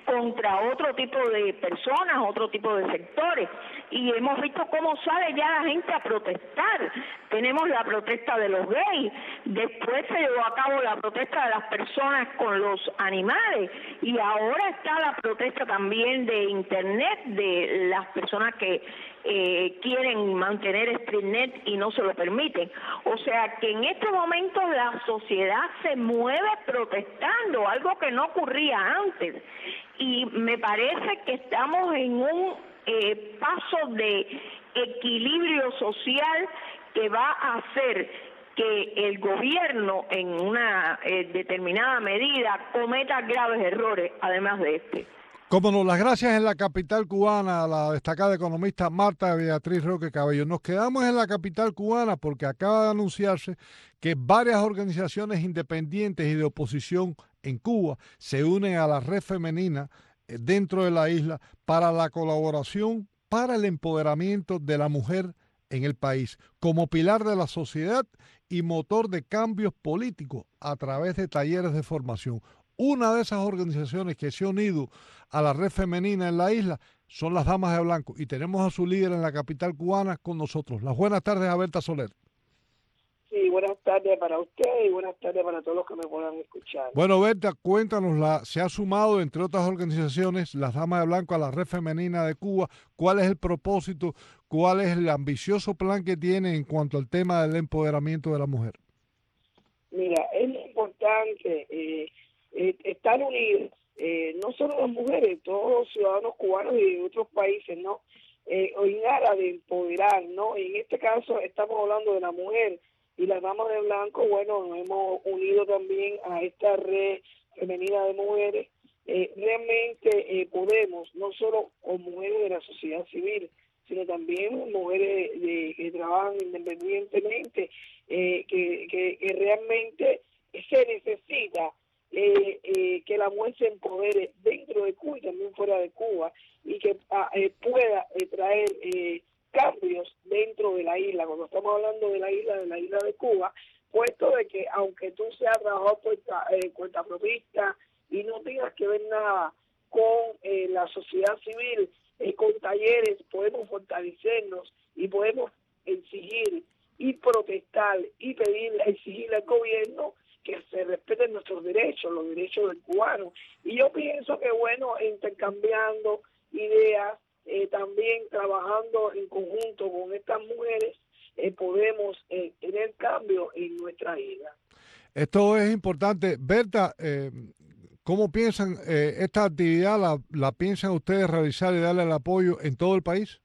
contra otro tipo de personas, otro tipo de sectores. Y hemos visto cómo sale ya la gente a protestar. Tenemos la protesta de los gays, después se llevó a cabo la protesta de las personas con los animales, y ahora está la protesta también de Internet, de las personas que eh, quieren mantener StreetNet y no se lo permiten. O sea que en este momento la sociedad se mueve protestando, algo que no ocurría antes. Y me parece que estamos en un eh, paso de equilibrio social que va a hacer que el gobierno en una eh, determinada medida cometa graves errores, además de este. Como no, las gracias en la capital cubana a la destacada economista Marta Beatriz Roque Cabello. Nos quedamos en la capital cubana porque acaba de anunciarse que varias organizaciones independientes y de oposición en Cuba se unen a la red femenina dentro de la isla para la colaboración para el empoderamiento de la mujer en el país, como pilar de la sociedad y motor de cambios políticos a través de talleres de formación. Una de esas organizaciones que se ha unido a la red femenina en la isla son las Damas de Blanco, y tenemos a su líder en la capital cubana con nosotros. Las buenas tardes a Berta Soler. Sí, buenas tardes para usted y buenas tardes para todos los que me puedan escuchar. Bueno, Berta, cuéntanos, la, se ha sumado, entre otras organizaciones, las Damas de Blanco a la red femenina de Cuba. ¿Cuál es el propósito? ¿Cuál es el ambicioso plan que tiene en cuanto al tema del empoderamiento de la mujer? Mira, es importante eh, eh, estar unidos, eh, no solo las mujeres, todos los ciudadanos cubanos y de otros países, ¿no? Eh, en aras de empoderar, ¿no? Y en este caso estamos hablando de la mujer. Y las Damas de Blanco, bueno, nos hemos unido también a esta red femenina de mujeres. Eh, realmente eh, podemos, no solo con mujeres de la sociedad civil, sino también mujeres de, que trabajan independientemente, eh, que, que, que realmente se necesita eh, eh, que la mujer se empodere dentro de Cuba y también fuera de Cuba, y que eh, pueda eh, traer eh, cambios dentro de la isla. Cuando estamos hablando de la isla, de la isla de Cuba, puesto de que aunque tú seas trabajador cuenta, eh, cuentapropista y no tengas que ver nada con eh, la sociedad civil, eh, con talleres podemos fortalecernos y podemos exigir y protestar y pedir, exigirle al gobierno que se respeten nuestros derechos, los derechos del cubano. Y yo pienso que, bueno, intercambiando ideas, Eh, también trabajando en conjunto con estas mujeres, eh, podemos eh, tener cambio en nuestra isla. Esto es importante. Berta, eh, ¿cómo piensan eh, esta actividad? La, ¿La piensan ustedes realizar y darle el apoyo en todo el país?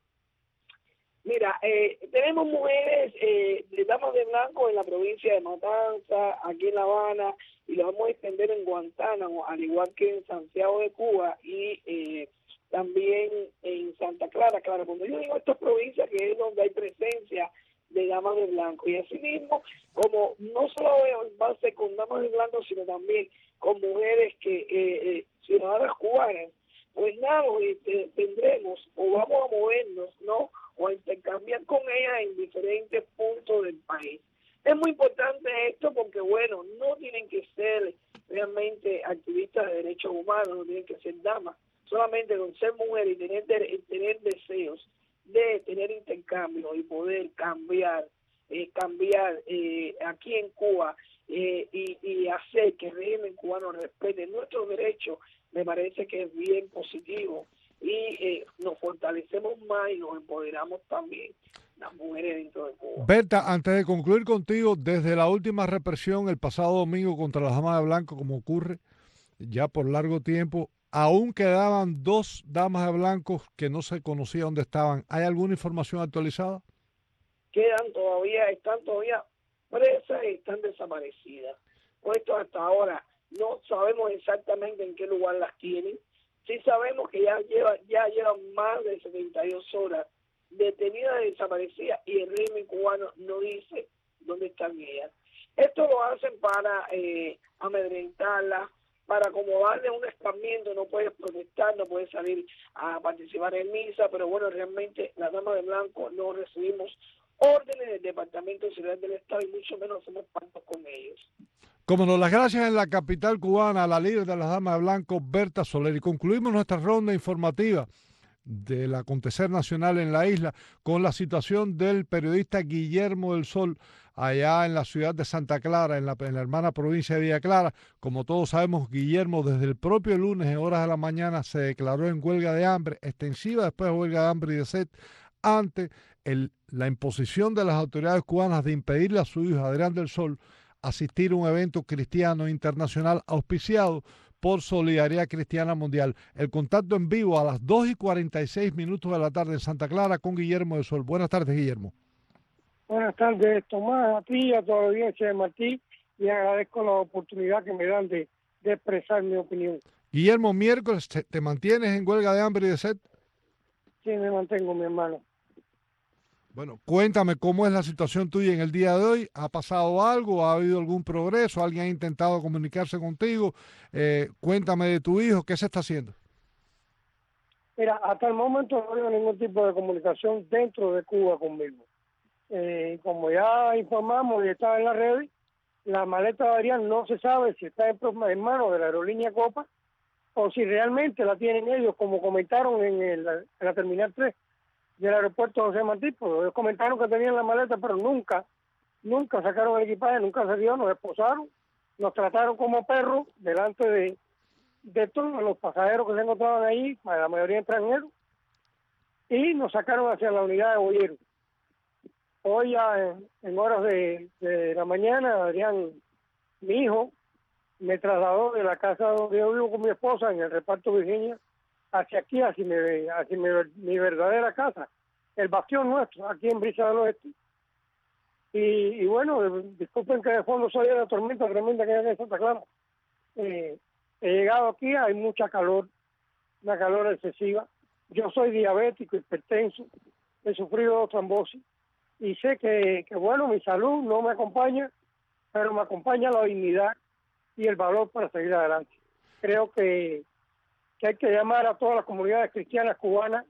Mira, eh, tenemos mujeres eh, de Damas de Blanco en la provincia de Matanzas, aquí en La Habana, y lo vamos a extender en Guantánamo, al igual que en Santiago de Cuba y eh, también en Santa Clara. Claro, cuando yo digo estas provincias, que es donde hay presencia de Damas de Blanco, y asimismo, como no solo va a ser con Damas de Blanco, sino también con mujeres que eh, eh, ciudadanas cubanas, pues nada, eh, tendremos o vamos a movernos, ¿no?, o a intercambiar con ellas en diferentes puntos del país. Es muy importante esto porque, bueno, no tienen que ser realmente activistas de derechos humanos, no tienen que ser damas. Solamente con ser mujer y tener, tener deseos de tener intercambio y poder cambiar, eh, cambiar eh, aquí en Cuba eh, y, y hacer que el régimen cubano respete nuestros derechos, me parece que es bien positivo. Y eh, nos fortalecemos más y nos empoderamos también las mujeres dentro de Cuba. Berta, antes de concluir contigo, desde la última represión el pasado domingo contra las Damas de Blanco, como ocurre ya por largo tiempo, aún quedaban dos Damas de Blanco que no se conocía dónde estaban. ¿Hay alguna información actualizada? Quedan todavía, están todavía presas y están desaparecidas. Puesto hasta ahora no sabemos exactamente en qué lugar las tienen. Sí sabemos que ya lleva, ya llevan más de setenta y dos horas detenidas y desaparecidas, y el régimen cubano no dice dónde están ellas. Esto lo hacen para eh, amedrentarlas, para como darle un escarmiento. No puedes protestar, no puedes salir a participar en misa, pero bueno, realmente las Damas de Blanco no recibimos órdenes del Departamento de Seguridad del Estado y mucho menos hacemos pactos con ellos. Como nos las gracias en la capital cubana a la líder de las Damas de Blanco, Berta Soler. Y concluimos nuestra ronda informativa del acontecer nacional en la isla con la situación del periodista Guillermo del Sol allá en la ciudad de Santa Clara, en la, en la hermana provincia de Villa Clara. Como todos sabemos, Guillermo desde el propio lunes en horas de la mañana se declaró en huelga de hambre, extensiva después de huelga de hambre y de sed, ante el, la imposición de las autoridades cubanas de impedirle a su hijo Adrián del Sol asistir a un evento cristiano internacional auspiciado por Solidaridad Cristiana Mundial. El contacto en vivo a las dos y cuarenta y seis minutos de la tarde en Santa Clara con Guillermo del Sol. Buenas tardes, Guillermo. Buenas tardes, Tomás, a ti y a toda la audiencia de Martí, y agradezco la oportunidad que me dan de, de expresar mi opinión. Guillermo, miércoles, ¿te, te mantienes en huelga de hambre y de sed? Sí, me mantengo, mi hermano. Bueno, cuéntame cómo es la situación tuya en el día de hoy. ¿Ha pasado algo? ¿Ha habido algún progreso? ¿Alguien ha intentado comunicarse contigo? Eh, cuéntame de tu hijo, ¿qué se está haciendo? Mira, hasta el momento no ha habido ningún tipo de comunicación dentro de Cuba conmigo. Eh, como ya informamos y está en la red, la maleta de Adrián no se sabe si está en manos de la aerolínea Copa o si realmente la tienen ellos, como comentaron en, el, en la Terminal tres del aeropuerto José Martí. Pues ellos comentaron que tenían la maleta, pero nunca, nunca sacaron el equipaje, nunca se dio, nos esposaron, nos trataron como perros delante de, de todos los pasajeros que se encontraban ahí, la mayoría extranjeros, y nos sacaron hacia la unidad de Boyero. Hoy ya en, en horas de, de la mañana, Adrián, mi hijo, me trasladó de la casa donde yo vivo con mi esposa, en el reparto Virginia, hacia aquí, hacia, mi, hacia mi, mi verdadera casa, el bastión nuestro, aquí en Brisa del Oeste. Y, y bueno, disculpen que de fondo soy de la tormenta tremenda que hay en Santa Clara. Eh, he llegado aquí, hay mucha calor, una calor excesiva. Yo soy diabético, hipertenso, he sufrido trombosis y sé que, que, bueno, mi salud no me acompaña, pero me acompaña la dignidad y el valor para seguir adelante. Creo que que hay que llamar a todas las comunidades cristianas cubanas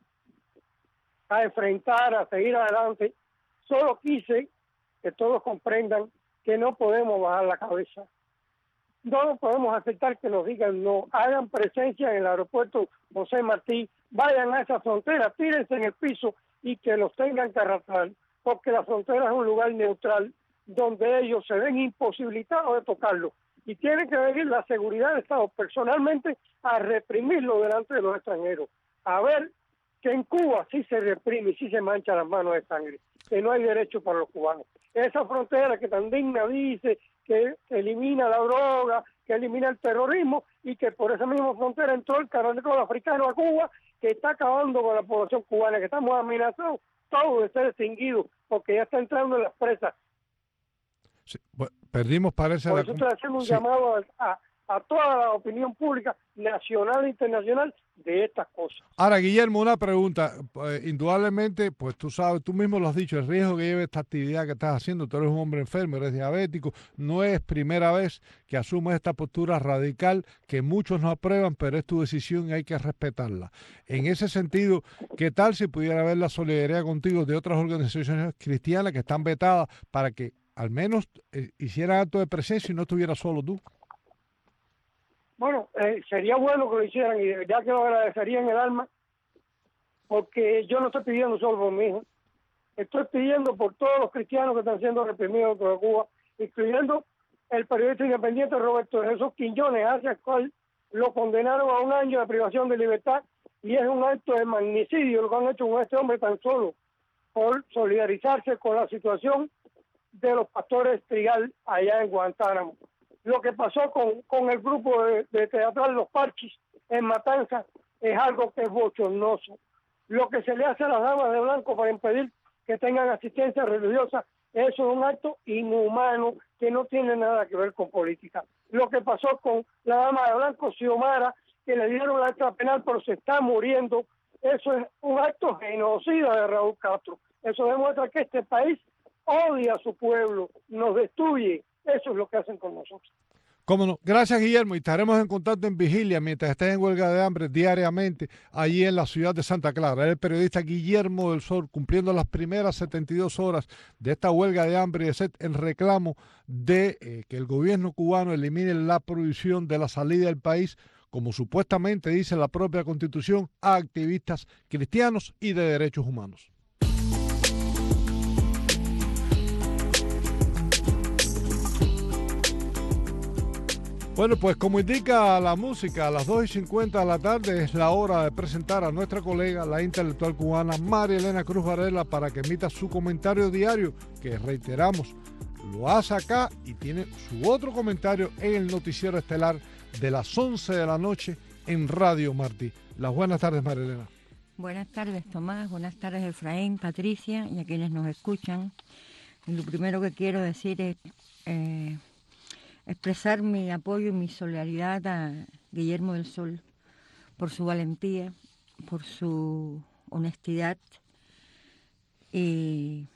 a enfrentar, a seguir adelante. Solo quise que todos comprendan que no podemos bajar la cabeza. No podemos aceptar que nos digan no. Hagan presencia en el aeropuerto José Martí, vayan a esa frontera, tírense en el piso y que los tengan que arrastrar, porque la frontera es un lugar neutral donde ellos se ven imposibilitados de tocarlo. Y tiene que venir la seguridad del Estado personalmente a reprimirlo delante de los extranjeros. A ver que en Cuba sí se reprime y sí se mancha las manos de sangre, que no hay derecho para los cubanos. Esa frontera que tan digna dice que elimina la droga, que elimina el terrorismo, y que por esa misma frontera entró el caracol africano a Cuba, que está acabando con la población cubana, que estamos amenazados todos de ser extinguidos, porque ya está entrando en las presas. Sí, bueno, perdimos, parece... Por la... eso estoy haciendo un sí. llamado a, a, a toda la opinión pública nacional e internacional de estas cosas. Ahora, Guillermo, una pregunta. Eh, indudablemente, pues tú sabes, tú mismo lo has dicho, el riesgo que lleva esta actividad que estás haciendo, tú eres un hombre enfermo, eres diabético, no es primera vez que asumes esta postura radical que muchos no aprueban, pero es tu decisión y hay que respetarla. En ese sentido, ¿qué tal si pudiera haber la solidaridad contigo de otras organizaciones cristianas que están vetadas para que al menos eh, hiciera acto de presencia y no estuviera solo tú? Bueno, eh, sería bueno que lo hicieran y de verdad que lo agradecería en el alma, porque yo no estoy pidiendo solo por mi hijo, estoy pidiendo por todos los cristianos que están siendo reprimidos dentro de Cuba, incluyendo el periodista independiente Roberto Jesús Quiñones, hacia el cual lo condenaron a un año de privación de libertad, y es un acto de magnicidio lo que han hecho con este hombre tan solo por solidarizarse con la situación de los pastores Trigal allá en Guantánamo. Lo que pasó con, con el grupo de, de teatral Los Parchis en Matanzas es algo que es bochornoso. Lo que se le hace a las damas de blanco para impedir que tengan asistencia religiosa, eso es un acto inhumano que no tiene nada que ver con política. Lo que pasó con la dama de blanco Xiomara, que le dieron la extra penal pero se está muriendo, eso es un acto genocida de Raúl Castro. Eso demuestra que este país odia a su pueblo, nos destruye. Eso es lo que hacen con nosotros. Cómo no. Gracias, Guillermo. Y estaremos en contacto en vigilia mientras estés en huelga de hambre diariamente allí en la ciudad de Santa Clara. El periodista Guillermo del Sol cumpliendo las primeras setenta y dos horas de esta huelga de hambre y de sed en reclamo de eh, que el gobierno cubano elimine la prohibición de la salida del país, como supuestamente dice la propia Constitución, a activistas cristianos y de derechos humanos. Bueno, pues como indica la música, a las dos y cincuenta de la tarde es la hora de presentar a nuestra colega, la intelectual cubana María Elena Cruz Varela, para que emita su comentario diario, que reiteramos, lo hace acá y tiene su otro comentario en el noticiero estelar de las once de la noche en Radio Martí. Las buenas tardes, María Elena. Buenas tardes, Tomás. Buenas tardes, Efraín, Patricia y a quienes nos escuchan. Y lo primero que quiero decir es eh, expresar mi apoyo y mi solidaridad a Guillermo del Sol por su valentía, por su honestidad y...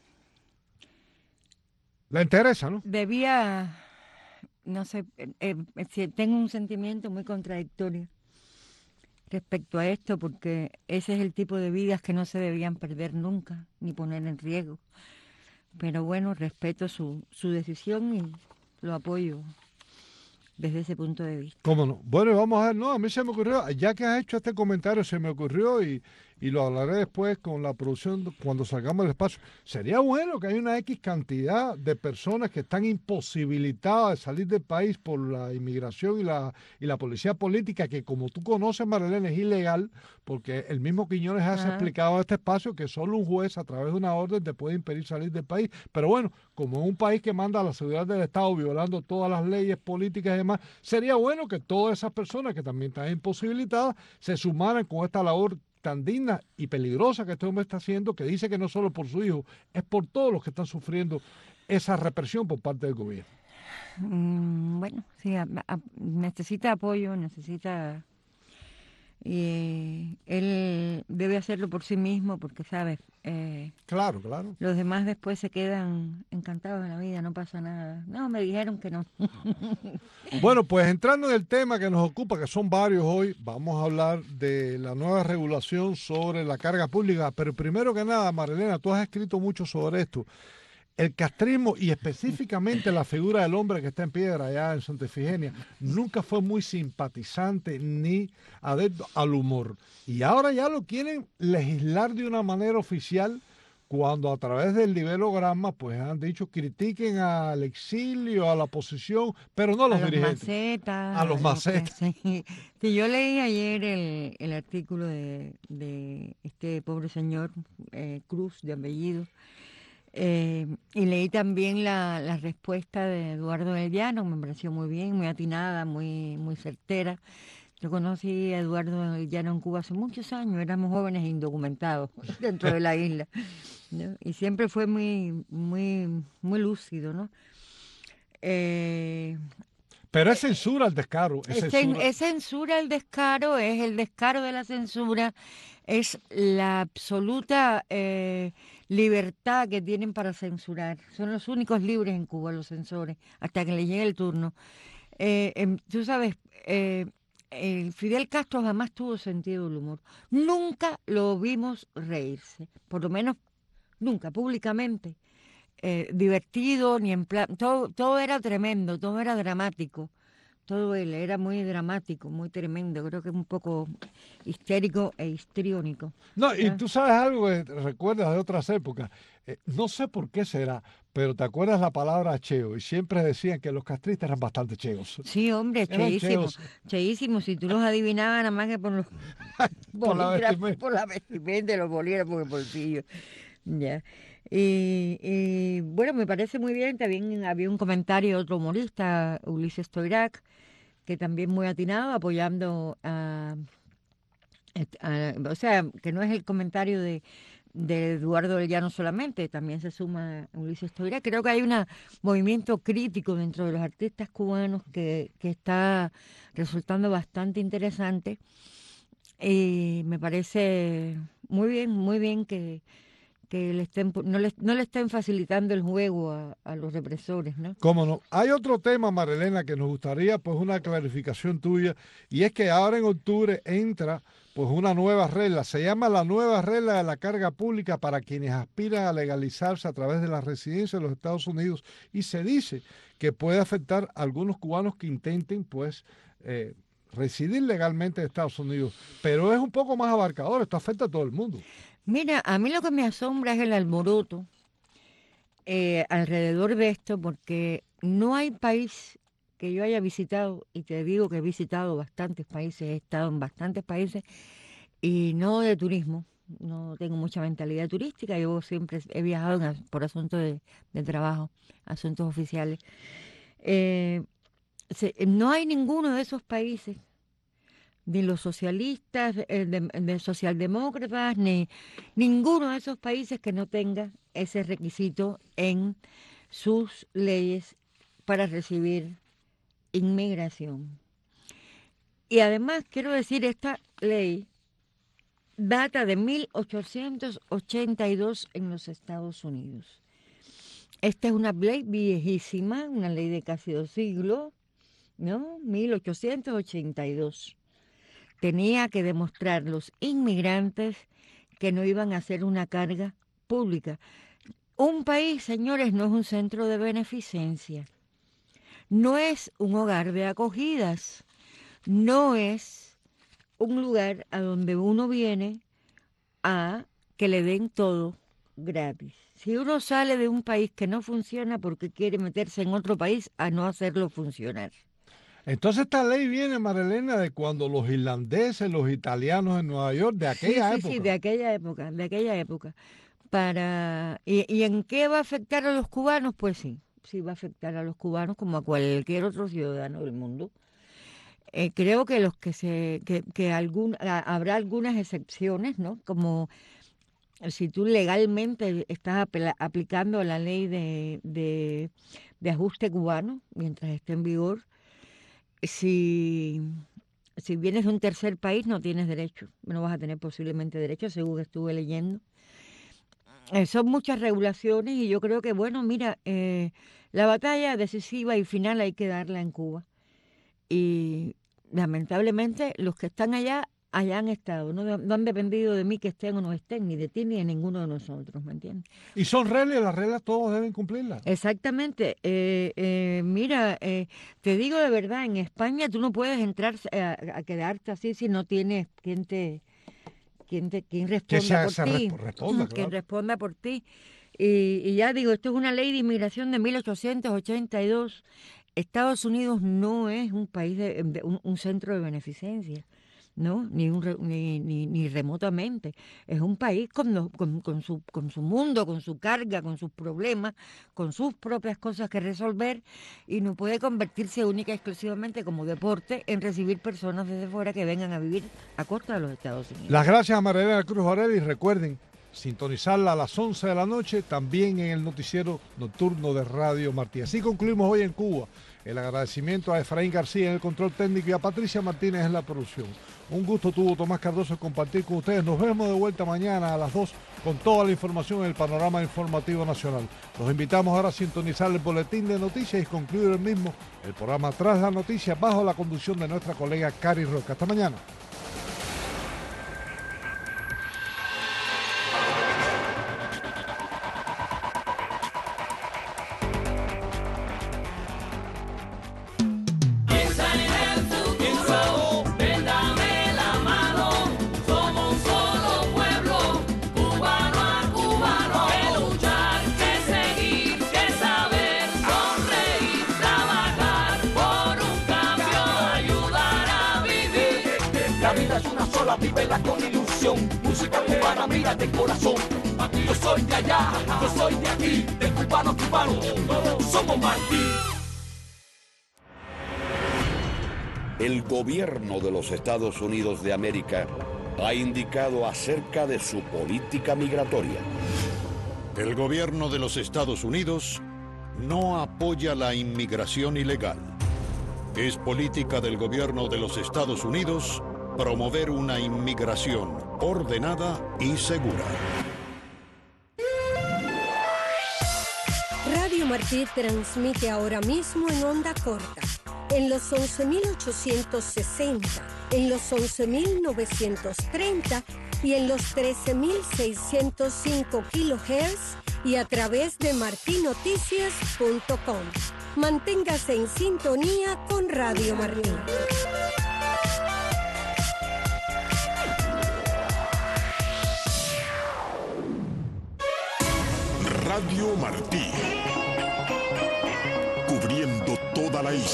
¿Le interesa, no? Debía, no sé, eh, eh, tengo un sentimiento muy contradictorio respecto a esto, porque ese es el tipo de vidas que no se debían perder nunca, ni poner en riesgo. Pero bueno, respeto su, su decisión y lo apoyo desde ese punto de vista. ¿Cómo no? Bueno, vamos a ver, no, a mí se me ocurrió, ya que has hecho este comentario, se me ocurrió y, y lo hablaré después con la producción cuando salgamos del espacio. Sería bueno que haya una X cantidad de personas que están imposibilitadas de salir del país por la inmigración y la, y la policía política, que como tú conoces, Marilena, es ilegal, porque el mismo Quiñones ha explicado en este espacio que solo un juez a través de una orden te puede impedir salir del país. Pero bueno, como es un país que manda a la seguridad del Estado violando todas las leyes políticas y demás, sería bueno que todas esas personas que también están imposibilitadas se sumaran con esta labor tan digna y peligrosa que este hombre está haciendo, que dice que no solo por su hijo, es por todos los que están sufriendo esa represión por parte del gobierno. Mm, bueno, sí, a, a, necesita apoyo, necesita... Y él debe hacerlo por sí mismo, porque, ¿sabes? Eh, claro, claro. Los demás después se quedan encantados de la vida, no pasa nada. No, me dijeron que no. Bueno, pues entrando en el tema que nos ocupa, que son varios hoy, vamos a hablar de la nueva regulación sobre la carga pública. Pero primero que nada, Marilena, tú has escrito mucho sobre esto. El castrismo y específicamente la figura del hombre que está en piedra allá en Santa Efigenia nunca fue muy simpatizante ni adepto al humor. Y ahora ya lo quieren legislar de una manera oficial cuando a través del libelograma pues han dicho critiquen al exilio, a la oposición, pero no a los a dirigentes. Los macetas, a los macetas. Sí. Sí, yo leí ayer el, el artículo de, de este pobre señor eh, Cruz, de apellido. Eh, y leí también la, la respuesta de Eduardo del Llano, me pareció muy bien, muy atinada, muy, muy certera. Yo conocí a Eduardo del Llano en Cuba hace muchos años, éramos jóvenes indocumentados dentro de la isla, ¿no? Y siempre fue muy, muy, muy lúcido, ¿no? Eh, Pero es censura el descaro. Es es, censura. es censura el descaro, es el descaro de la censura, es la absoluta... Eh, libertad que tienen para censurar. Son los únicos libres en Cuba, los censores, hasta que les llegue el turno. Eh, eh, tú sabes, eh, el Fidel Castro jamás tuvo sentido del humor. Nunca lo vimos reírse, por lo menos nunca, públicamente. Eh, divertido, ni en plan... Todo, todo era tremendo, todo era dramático. Todo él era muy dramático, muy tremendo, creo que un poco histérico e histriónico. No, y tú sabes algo que recuerdas de otras épocas, eh, no sé por qué será, pero te acuerdas la palabra cheo, y siempre decían que los castristas eran bastante cheos. Sí, hombre, cheísimos, cheísimos, si tú los adivinabas nada más que por los por, la vestimenta. por la vestimenta de los bolígrafos en el bolsillo. Ya. Y, y bueno, me parece muy bien, también había un comentario de otro humorista, Ulises Toirac, que también muy atinado, apoyando a, a, o sea, que no es el comentario de, de Eduardo del Llano solamente, también se suma Ulises Toirac. Creo que hay un movimiento crítico dentro de los artistas cubanos que, que está resultando bastante interesante, y me parece muy bien, muy bien que que le estén, no, le, no le estén facilitando el juego a, a los represores, ¿no? Cómo no. Hay otro tema, Marilena, que nos gustaría pues una clarificación tuya, y es que ahora en octubre entra pues una nueva regla, se llama la nueva regla de la carga pública para quienes aspiran a legalizarse a través de la residencia de los Estados Unidos, y se dice que puede afectar a algunos cubanos que intenten pues eh, residir legalmente en Estados Unidos, pero es un poco más abarcador, esto afecta a todo el mundo. Mira, a mí lo que me asombra es el alboroto eh, alrededor de esto, porque no hay país que yo haya visitado, y te digo que he visitado bastantes países, he estado en bastantes países, y no de turismo, no tengo mucha mentalidad turística, yo siempre he viajado en, por asuntos de, de trabajo, asuntos oficiales. Eh, se, no hay ninguno de esos países, ni los socialistas, eh, de, de socialdemócratas, ni ninguno de esos países que no tenga ese requisito en sus leyes para recibir inmigración. Y además, quiero decir, esta ley data de mil ochocientos ochenta y dos en los Estados Unidos. Esta es una ley viejísima, una ley de casi dos siglos, ¿no? mil ochocientos ochenta y dos. Tenía que demostrar los inmigrantes que no iban a ser una carga pública. Un país, señores, no es un centro de beneficencia, no es un hogar de acogidas, no es un lugar a donde uno viene a que le den todo gratis. Si uno sale de un país que no funciona porque quiere meterse en otro país a no hacerlo funcionar. Entonces esta ley viene, Marilena, de cuando los irlandeses, los italianos en Nueva York, de aquella sí, sí, época. Sí, de aquella época, de aquella época. Para ¿y, ¿Y en qué va a afectar a los cubanos? Pues sí, sí va a afectar a los cubanos como a cualquier otro ciudadano del mundo. Eh, creo que los que se que, que algún, a, habrá algunas excepciones, ¿no? Como si tú legalmente estás apl- aplicando la ley de, de, de ajuste cubano mientras esté en vigor. Si, si vienes de un tercer país no tienes derecho, no vas a tener posiblemente derecho, según estuve leyendo. Eh, son muchas regulaciones y yo creo que, bueno, mira, eh, la batalla decisiva y final hay que darla en Cuba. Y lamentablemente los que están allá, allá han estado, no, no han dependido de mí que estén o no estén, ni de ti ni de ninguno de nosotros, ¿me entiendes? Y son reglas, las reglas todos deben cumplirlas. Exactamente. Eh, eh, mira, eh, te digo de verdad, en España tú no puedes entrar a, a quedarte así si no tienes quien te, quien te, quien responda se, por se ti, resp- responda, quien claro. responda por ti. Y, y ya digo, esto es una ley de inmigración de mil ochocientos ochenta y dos. Estados Unidos no es un país de, de un, un centro de beneficencia. No, ni, un, ni, ni, ni remotamente. Es un país con, los, con, con, su, con su mundo, con su carga, con sus problemas, con sus propias cosas que resolver, y no puede convertirse única y exclusivamente como deporte en recibir personas desde fuera que vengan a vivir a costa de los Estados Unidos. Las gracias a Marilena Cruz Varela, y recuerden sintonizarla a las once de la noche, también en el noticiero nocturno de Radio Martí. Así concluimos hoy en Cuba. El agradecimiento a Efraín García en el control técnico y a Patricia Martínez en la producción. Un gusto tuvo Tomás Cardoso compartir con ustedes. Nos vemos de vuelta mañana a las dos con toda la información en el panorama informativo nacional. Los invitamos ahora a sintonizar el boletín de noticias y concluir el mismo, el programa Tras la Noticia, bajo la conducción de nuestra colega Cari Roca. Hasta mañana. Vívela con ilusión, música cubana, mira de corazón. Aquí yo soy de allá, yo soy de aquí, de cubano a cubano, todos somos Martí. El gobierno de los Estados Unidos de América ha indicado acerca de su política migratoria. El gobierno de los Estados Unidos no apoya la inmigración ilegal. Es política del gobierno de los Estados Unidos promover una inmigración ordenada y segura. Martí transmite ahora mismo en onda corta, en los once mil ochocientos sesenta, en los once mil novecientos treinta y en los trece mil seiscientos cinco kilohertz y a través de marti noticias punto com. Manténgase en sintonía con Radio Martí. Radio Martí, cubriendo toda la isla.